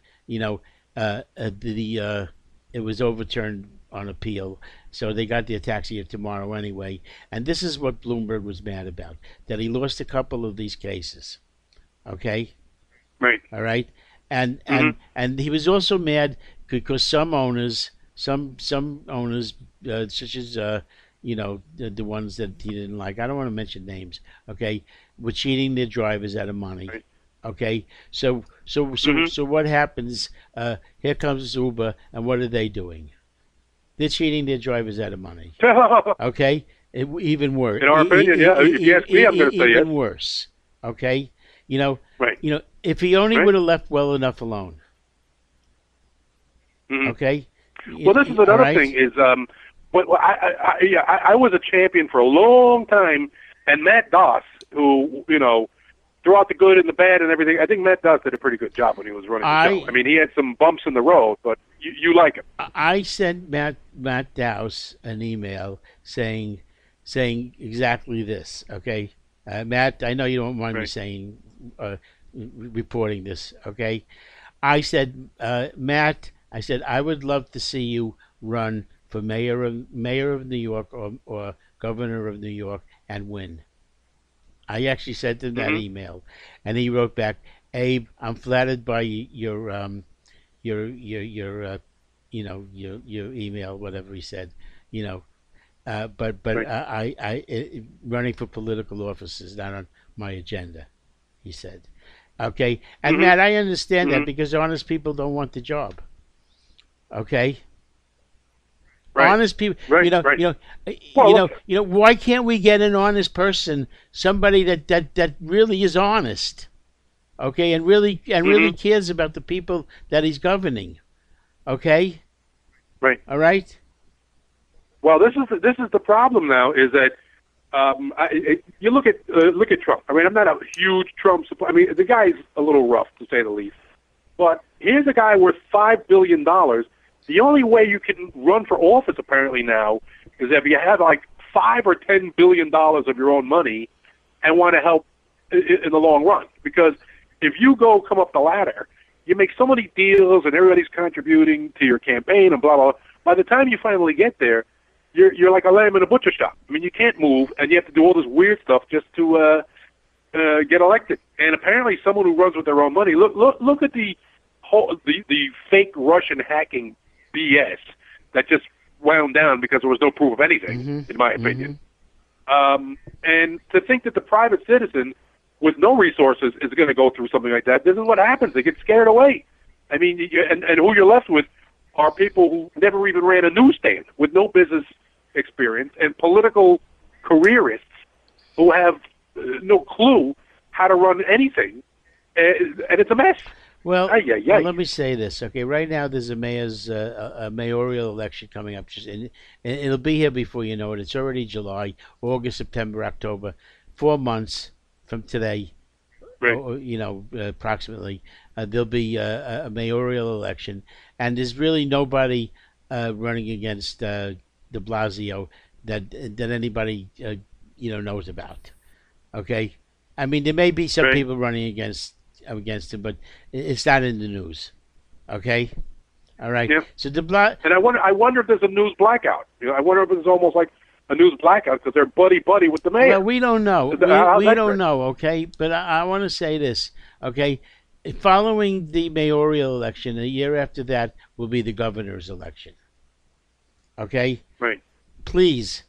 It was overturned on appeal, so they got their tax year tomorrow anyway. And this is what Bloomberg was mad about: that he lost a couple of these cases. Okay. Right. All right. And he was also mad because some owners, such as the ones that he didn't like. I don't want to mention names. Okay, were cheating their drivers out of money. Right. Okay, so what happens? Here comes Uber, and what are they doing? They're cheating their drivers out of money. Okay, even worse. In our opinion, if you ask me, I'm going to say even yes. worse. Okay, Right. If he only Right. would have left well enough alone. Mhm. Okay. Well, this is another All right? thing is, I was a champion for a long time, and Matt Doss, who, throughout the good and the bad and everything, I think Matt Doss did a pretty good job when he was running the show. I mean, he had some bumps in the road, but you like him. I sent Matt Dowse an email saying exactly this. Okay, Matt, I know you don't mind me Right. saying reporting this. Okay, I said, Matt, I said I would love to see you run for mayor of New York or governor of New York and win. I actually sent him that email, and he wrote back, Abe, I'm flattered by your email, whatever he said, but Right. I running for political office is not on my agenda, he said. Okay, and Matt, I understand that because honest people don't want the job. Okay. Right. Honest people, Right, right. why can't we get an honest person, somebody that really is honest, okay, and really cares about the people that he's governing, okay? Right. All right. Well, this is the problem now. Is that you look at Trump. I mean, I'm not a huge Trump supporter. I mean, the guy's a little rough to say the least. But here's a guy worth $5 billion. The only way you can run for office apparently now is if you have like $5 or $10 billion of your own money and want to help in the long run. Because if you come up the ladder, you make so many deals and everybody's contributing to your campaign and blah blah. By the time you finally get there, you're like a lamb in a butcher shop. I mean, you can't move, and you have to do all this weird stuff just to get elected. And apparently, someone who runs with their own money. Look at the fake Russian hacking BS that just wound down because there was no proof of anything, in my opinion. And to think that the private citizen with no resources is going to go through something like that, this is what happens. They get scared away. I mean, and who you're left with are people who never even ran a newsstand with no business experience and political careerists who have no clue how to run anything, and it's a mess. Well, let me say this. Okay, right now there's a mayoral election coming up, and it'll be here before you know it. It's already July, August, September, October, 4 months from today. Right. Approximately, there'll be a mayoral election, and there's really nobody running against De Blasio that anybody knows about. Okay, I mean there may be some Right. people running against him, but it's not in the news. Okay, all right. Yeah. So And I wonder if there's a news blackout. I wonder if it's almost like a news blackout because they're buddy with the mayor. Well, we don't know. We don't know. Okay, but I want to say this. Okay, following the mayoral election, a year after that will be the governor's election. Okay. Right. Please,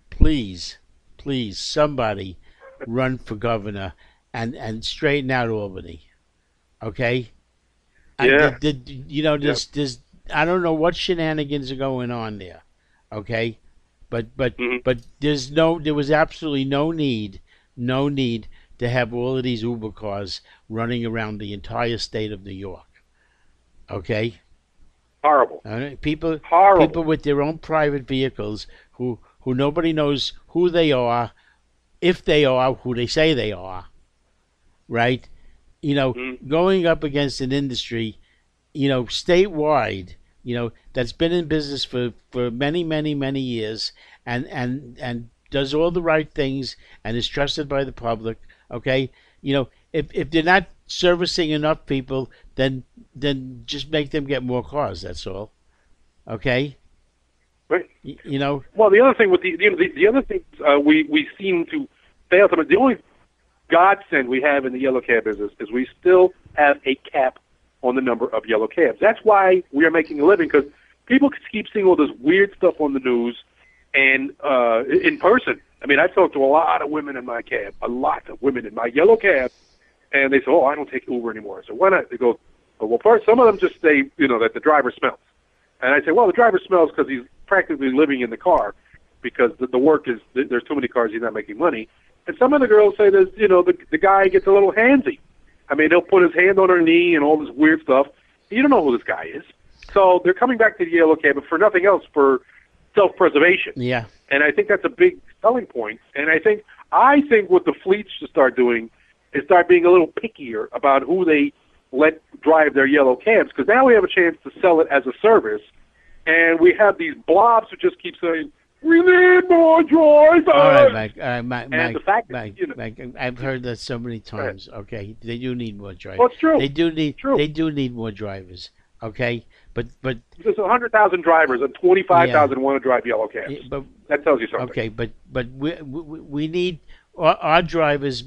somebody run for governor and straighten out Albany. Okay? Yeah. There's I don't know what shenanigans are going on there. Okay? But there was absolutely no need to have all of these Uber cars running around the entire state of New York. Okay? Horrible. People Horrible. with their own private vehicles who nobody knows who they are, if they are who they say they are, right? Going up against an industry, statewide, that's been in business for many, many, many years, and does all the right things and is trusted by the public. Okay, if they're not servicing enough people, then just make them get more cars. That's all. Okay. Right. You know. Well, the other thing with the other things we seem to fail to. The only godsend we have in the yellow cab business is we still have a cap on the number of yellow cabs. That's why we are making a living, because people keep seeing all this weird stuff on the news and in person. I mean, I've talked to a lot of women in my cab, a lot of women in my yellow cab, and they say, "Oh, I don't take Uber anymore." So why not? They go, "Well, first, some of them just say, that the driver smells." And I say, "Well, the driver smells because he's practically living in the car, because the work is there's too many cars, he's not making money." And some of the girls say that the guy gets a little handsy. I mean, he'll put his hand on her knee and all this weird stuff. You don't know who this guy is. So they're coming back to the yellow cab, but for nothing else, for self-preservation. Yeah. And I think that's a big selling point. And I think what the fleets should start doing is start being a little pickier about who they let drive their yellow cabs, because now we have a chance to sell it as a service, and we have these blobs who just keep saying, "We need more drivers." All right, Mike. And the fact Mike, that, Mike, I've heard that so many times. Okay, they do need more drivers. Well, it's true. They do need. True. They do need more drivers. Okay, but there's 100,000 drivers and 25,000 want to drive yellow cabs. But that tells you something. Okay, but we need our drivers.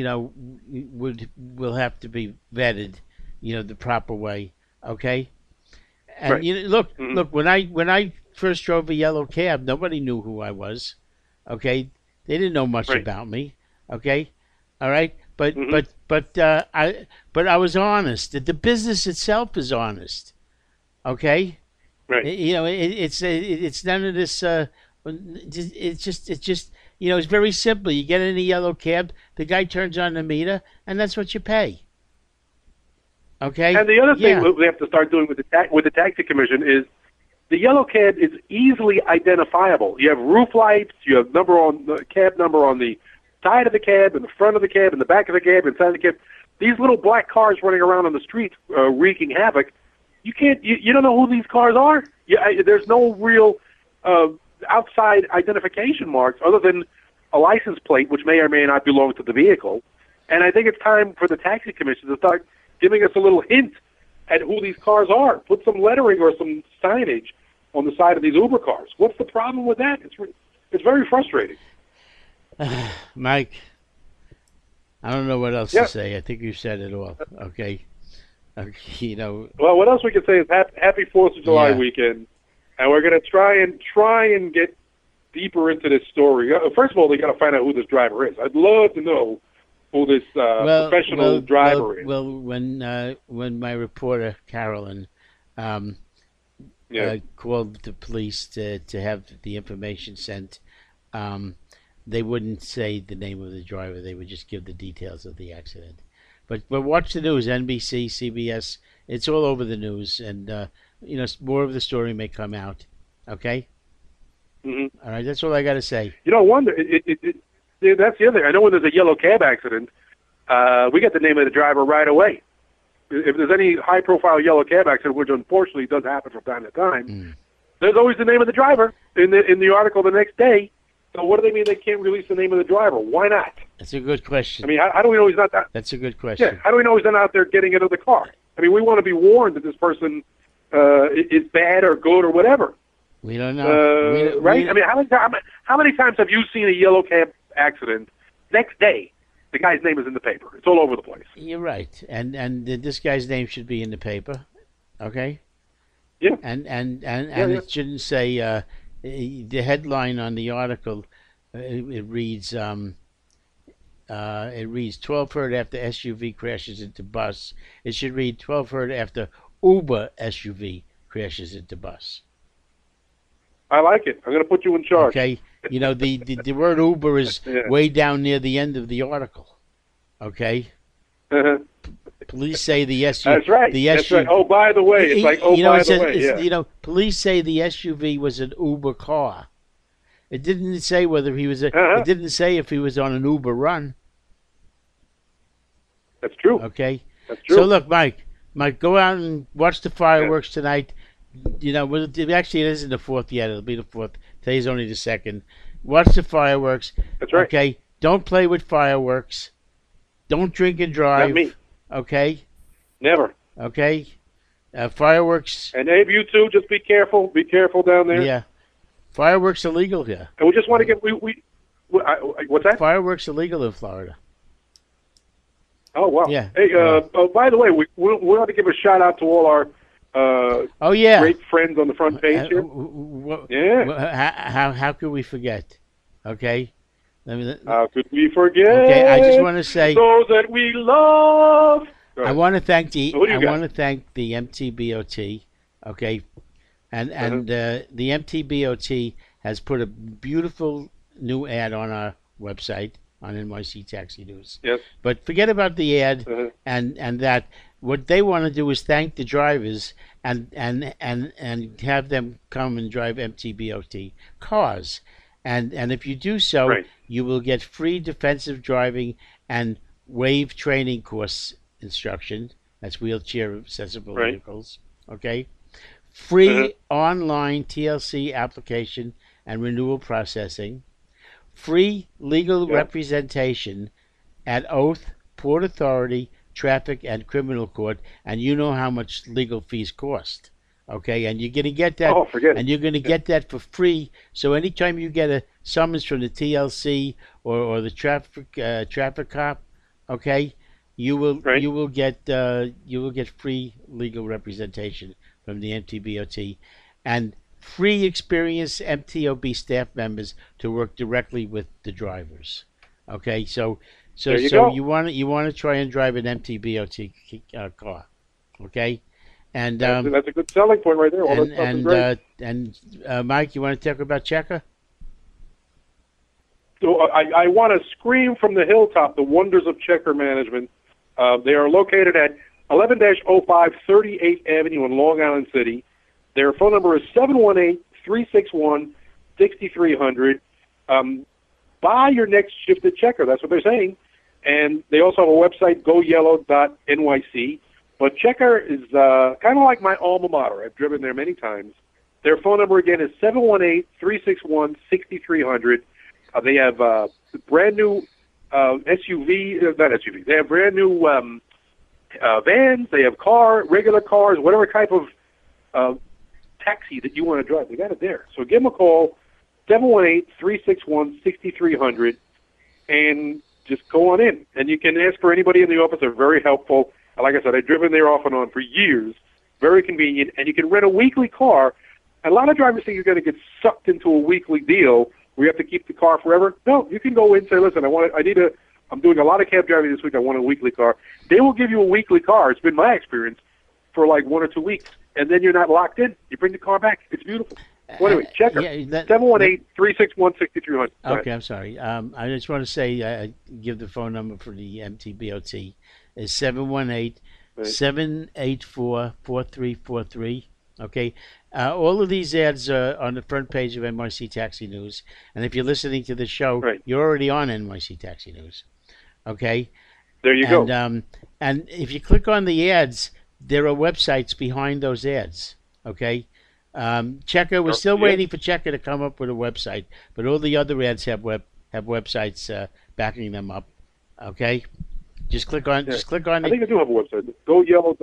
Will have to be vetted, the proper way. Okay, and right. Look. When I first drove a yellow cab, nobody knew who I was. Okay, they didn't know much right. about me. Okay, all right, but mm-hmm. I was honest. The business itself is honest. Okay, right. It's none of this. It's just it's very simple. You get in a yellow cab, the guy turns on the meter, and that's what you pay. Okay. And the other thing we have to start doing with the taxi commission is, the yellow cab is easily identifiable. You have roof lights, you have cab number on the side of the cab, in the front of the cab, in the back of the cab, inside the cab. These little black cars running around on the street wreaking havoc. You don't know who these cars are. There's no real outside identification marks other than a license plate, which may or may not belong to the vehicle. And I think it's time for the taxi commission to start giving us a little hint at who these cars are. Put some lettering or some signage on the side of these Uber cars. What's the problem with that? It's very frustrating. Mike, I don't know what else to say. I think you said it all. Okay. Well, what else we can say is happy 4th of July weekend, and we're going to try and get deeper into this story. First of all, they got to find out who this driver is. I'd love to know who this professional driver is. Well, when my reporter Carolyn called the police to have the information sent, they wouldn't say the name of the driver. They would just give the details of the accident. But watch the news, NBC, CBS. It's all over the news, and more of the story may come out. Okay. Mm-hmm. All right, that's all I got to say. Wonder. That's the other thing. I know when there's a yellow cab accident, we get the name of the driver right away. If there's any high-profile yellow cab accident, which unfortunately does happen from time to time, there's always the name of the driver in the article the next day. So what do they mean they can't release the name of the driver? Why not? That's a good question. I mean, how do we know he's not that? That's a good question. Yeah, how do we know he's not out there getting into the car? I mean, we want to be warned that this person is bad or good or whatever. We don't know. Right? I mean, how many times have you seen a yellow cab accident? Next day, the guy's name is in the paper. It's all over the place. You're right. And this guy's name should be in the paper. Okay? Yeah. And it shouldn't say... the headline on the article, it reads 12 hurt after SUV crashes into bus. It should read 12 hurt after Uber SUV crashes into bus. I like it. I'm going to put you in charge. Okay. The word Uber is way down near the end of the article. Okay. Police say the SUV. That's right. That's right. Oh, by the way, it's like by the way. Yeah. Police say the SUV was an Uber car. It didn't say whether he was. It didn't say if he was on an Uber run. That's true. Okay. That's true. So look, Mike, go out and watch the fireworks tonight. Actually, it isn't the 4th yet. It'll be the 4th. Today's only the 2nd. Watch the fireworks. That's right. Okay? Don't play with fireworks. Don't drink and drive. Not me. Okay? Never. Okay? Fireworks. And Abe, you too. Just be careful. Be careful down there. Yeah. Fireworks illegal here. And we just want to get what's that? Fireworks illegal in Florida. Oh wow. Yeah. Hey, by the way, we ought to give a shout out to all our great friends on the front page here. How could we forget? Okay. How could we forget? Okay, I just want to say those that we love. I want to thank the MTBOT. Okay, and the MTBOT has put a beautiful new ad on our website on NYC Taxi News. Yes. But forget about the ad and that. What they want to do is thank the drivers and have them come and drive MTBOT cars. And if you do so, right, you will get free defensive driving and wave training course instruction. That's wheelchair accessible vehicles. Okay. Free online TLC application and renewal processing. Free legal representation at Oath, Port Authority, Traffic, and Criminal Court. And you know how much legal fees cost. Okay, and you're going to get that, and you're going to get that for free. So anytime you get a summons from the TLC or the traffic cop, okay, you will get free legal representation from the MTBOT, and free experienced MTOB staff members to work directly with the drivers. Okay, so you want to try and drive an MTBOT car, okay? And that's a good selling point right there. All that stuff is great. Mike, you want to talk about Checker? So I want to scream from the hilltop the wonders of Checker Management. They are located at 11-05 38th Avenue in Long Island City. Their phone number is 718-361-6300. Buy your next shift at Checker. That's what they're saying. And they also have a website, goyellow.nyc. But Checker is kind of like my alma mater. I've driven there many times. Their phone number, again, is 718-361-6300. They have brand new SUV, not SUV. They have brand new vans. They have regular cars, whatever type of taxi that you want to drive. They got it there. So give them a call, 718-361-6300, and just go on in. And you can ask for anybody in the office. They're very helpful. Like I said, I've driven there off and on for years. Very convenient. And you can rent a weekly car. And a lot of drivers think you're going to get sucked into a weekly deal where you have to keep the car forever. No, you can go in and say, listen, I'm doing a lot of cab driving this week. I want a weekly car. They will give you a weekly car. It's been my experience for like 1 or 2 weeks. And then you're not locked in. You bring the car back. It's beautiful. Well, anyway, Checker. 718-361-6300. Okay, I'm sorry. I just want to say, give the phone number for the MTBOT. Is 718-784-4343. Okay. All of these ads are on the front page of NYC Taxi News. And if you're listening to the show, you're already on NYC Taxi News. Okay. There you go. And if you click on the ads, there are websites behind those ads. Okay. Checker, we're still waiting for Checker to come up with a website, but all the other ads have websites backing them up. Okay. Just click on. Just click on. I think I do have a website. GoYellow.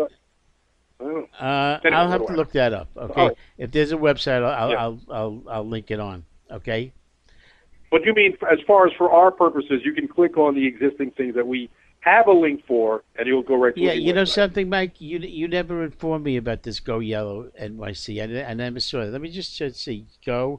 I'll have to look that up. Okay. Right. If there's a website, I'll link it on. Okay. But you mean, as far as for our purposes, you can click on the existing things that we have a link for, and you'll go right to the you know something, Mike? You never informed me about this Go Yellow NYC. I never saw it. Let me just see. Go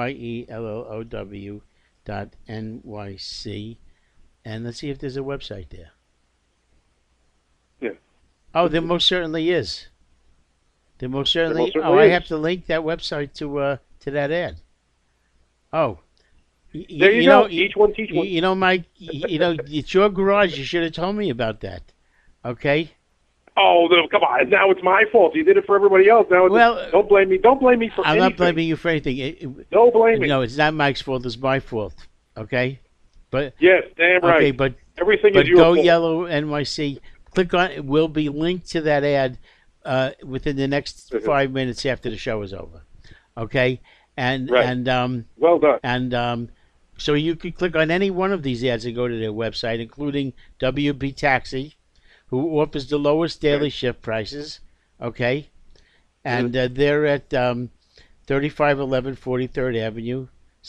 YELLOW.NYC, and let's see if there's a website there. Yeah. Oh, there most certainly is. There most certainly. I have to link that website to that ad. Oh. There you go. Each one teach one. You know, Mike. It's your garage. You should have told me about that. Okay. Oh, come on! Now it's my fault. You did it for everybody else. Now, don't blame me. Don't blame me for anything. I'm not blaming you for anything. Don't blame me. No, it's not Mike's fault. It's my fault. Okay. But yes, damn right. Okay, but everything is your Go fault. Yellow NYC. Click on it. Will be linked to that ad within the next 5 minutes after the show is over. Okay, and Right. Well done. and so you could click on any one of these ads and go to their website, including WB Taxi, who offers the lowest daily shift prices. Okay, and they're at 3511 43rd Avenue,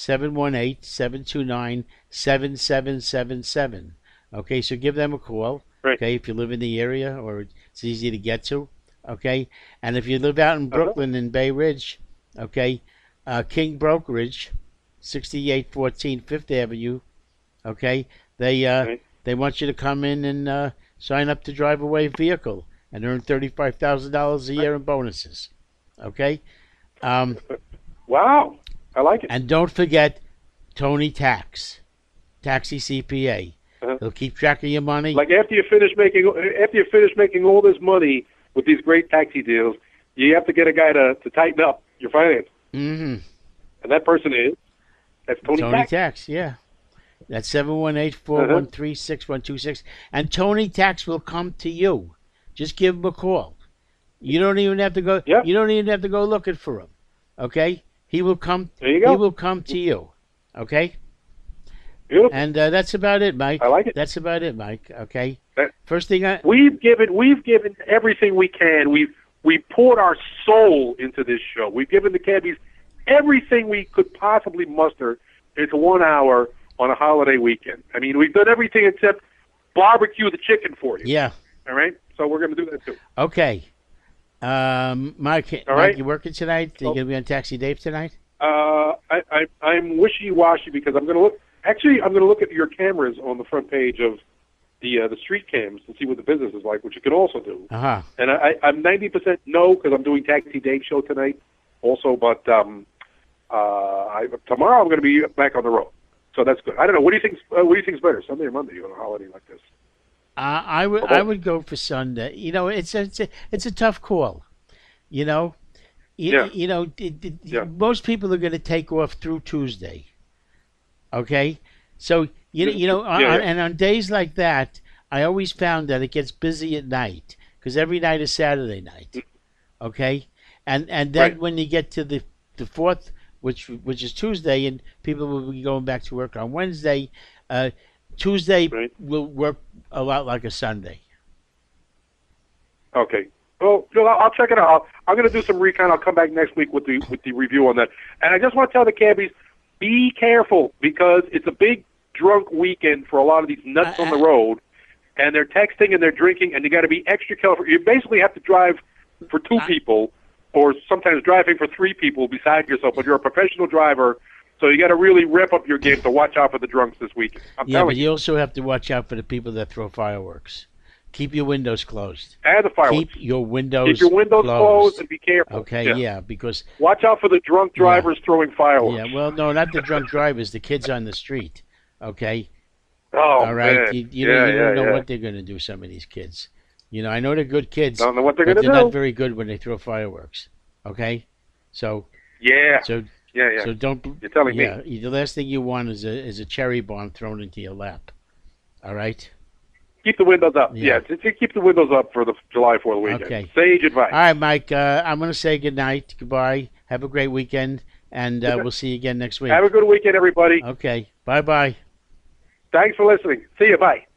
718-729-7777. Okay, so give them a call. Right. Okay, if you live in the area or it's easy to get to. Okay, and if you live out in Brooklyn in Bay Ridge, okay, King Brokerage, 6814 Fifth Avenue. Okay, they want you to come in and sign up to drive away vehicle and earn $35,000 a year in bonuses. Okay, Wow. I like it. and don't forget Tony Tax, Taxi CPA. He'll keep track of your money. Like after you finish making all this money with these great taxi deals, you have to get a guy to tighten up your finance. Mm-hmm. And that person that's Tony Tax. Tax, yeah. That's 718-413-6126. And Tony Tax will come to you. Just give him a call. You don't even have to go. Yeah. You don't even have to go looking for him. Okay? He will come. There you go. He will come to you. Okay? Beautiful. And that's about it, Mike. I like it. That's about it, Mike. Okay. That- First thing We've given everything we can. We poured our soul into this show. We've given the cabbies everything we could possibly muster into 1 hour on a holiday weekend. I mean, we've done everything except barbecue the chicken for you. Yeah. All right? So we're going to do that too. Okay. Mike, All right. you working tonight? Are you going to be on Taxi Dave tonight? I'm wishy-washy because I'm going to look. Actually, I'm going to look at your cameras on the front page of the street cams to see what the business is like, which you can also do. Uh-huh. And I'm 90% no because I'm doing Taxi Dave show tonight also, but tomorrow I'm going to be back on the road. So that's good. I don't know. What do you think's better, Sunday or Monday on a holiday like this? I would go for Sunday. You know, it's a tough call. You know, Yeah. Most people are going to take off through Tuesday. Okay, so and on days like that, I always found that it gets busy at night because every night is Saturday night. Okay, and then Right. when you get to the fourth, which is Tuesday, and people will be going back to work on Wednesday. Tuesday Right. will work a lot like a Sunday. Okay. Well, I'll check it out. I'm going to do some recon. I'll come back next week with the review on that. And I just want to tell the cabbies, be careful because it's a big drunk weekend for a lot of these nuts on the road, and they're texting and they're drinking, and you got to be extra careful. You basically have to drive for two people, or sometimes driving for three people beside yourself. But you're a professional driver, so you got to really rep up your game to watch out for the drunks this weekend. I'm Yeah, telling but you also have to watch out for the people that throw fireworks. Keep your windows closed. And the fireworks. Keep your windows Keep your windows closed and be careful. Okay, yeah, because Watch out for the drunk drivers throwing fireworks. yeah, well, no, not the drunk drivers, the kids on the street. Okay, Oh, all right. man. You don't know what they're going to do. Some of these kids, I know they're good kids. Don't know what they're but going to they're do. not very good when they throw fireworks. Okay, so Yeah. so Yeah. so don't. You're telling me. Yeah, the last thing you want is a cherry bomb thrown into your lap. All right. Keep the windows up. Yeah. Yeah, keep the windows up for the July 4th weekend. Okay. Sage advice. All right, Mike. I'm going to say good night, goodbye. Have a great weekend, and we'll see you again next week. Have a good weekend, everybody. Okay. Bye-bye. Thanks for listening. See you. Bye.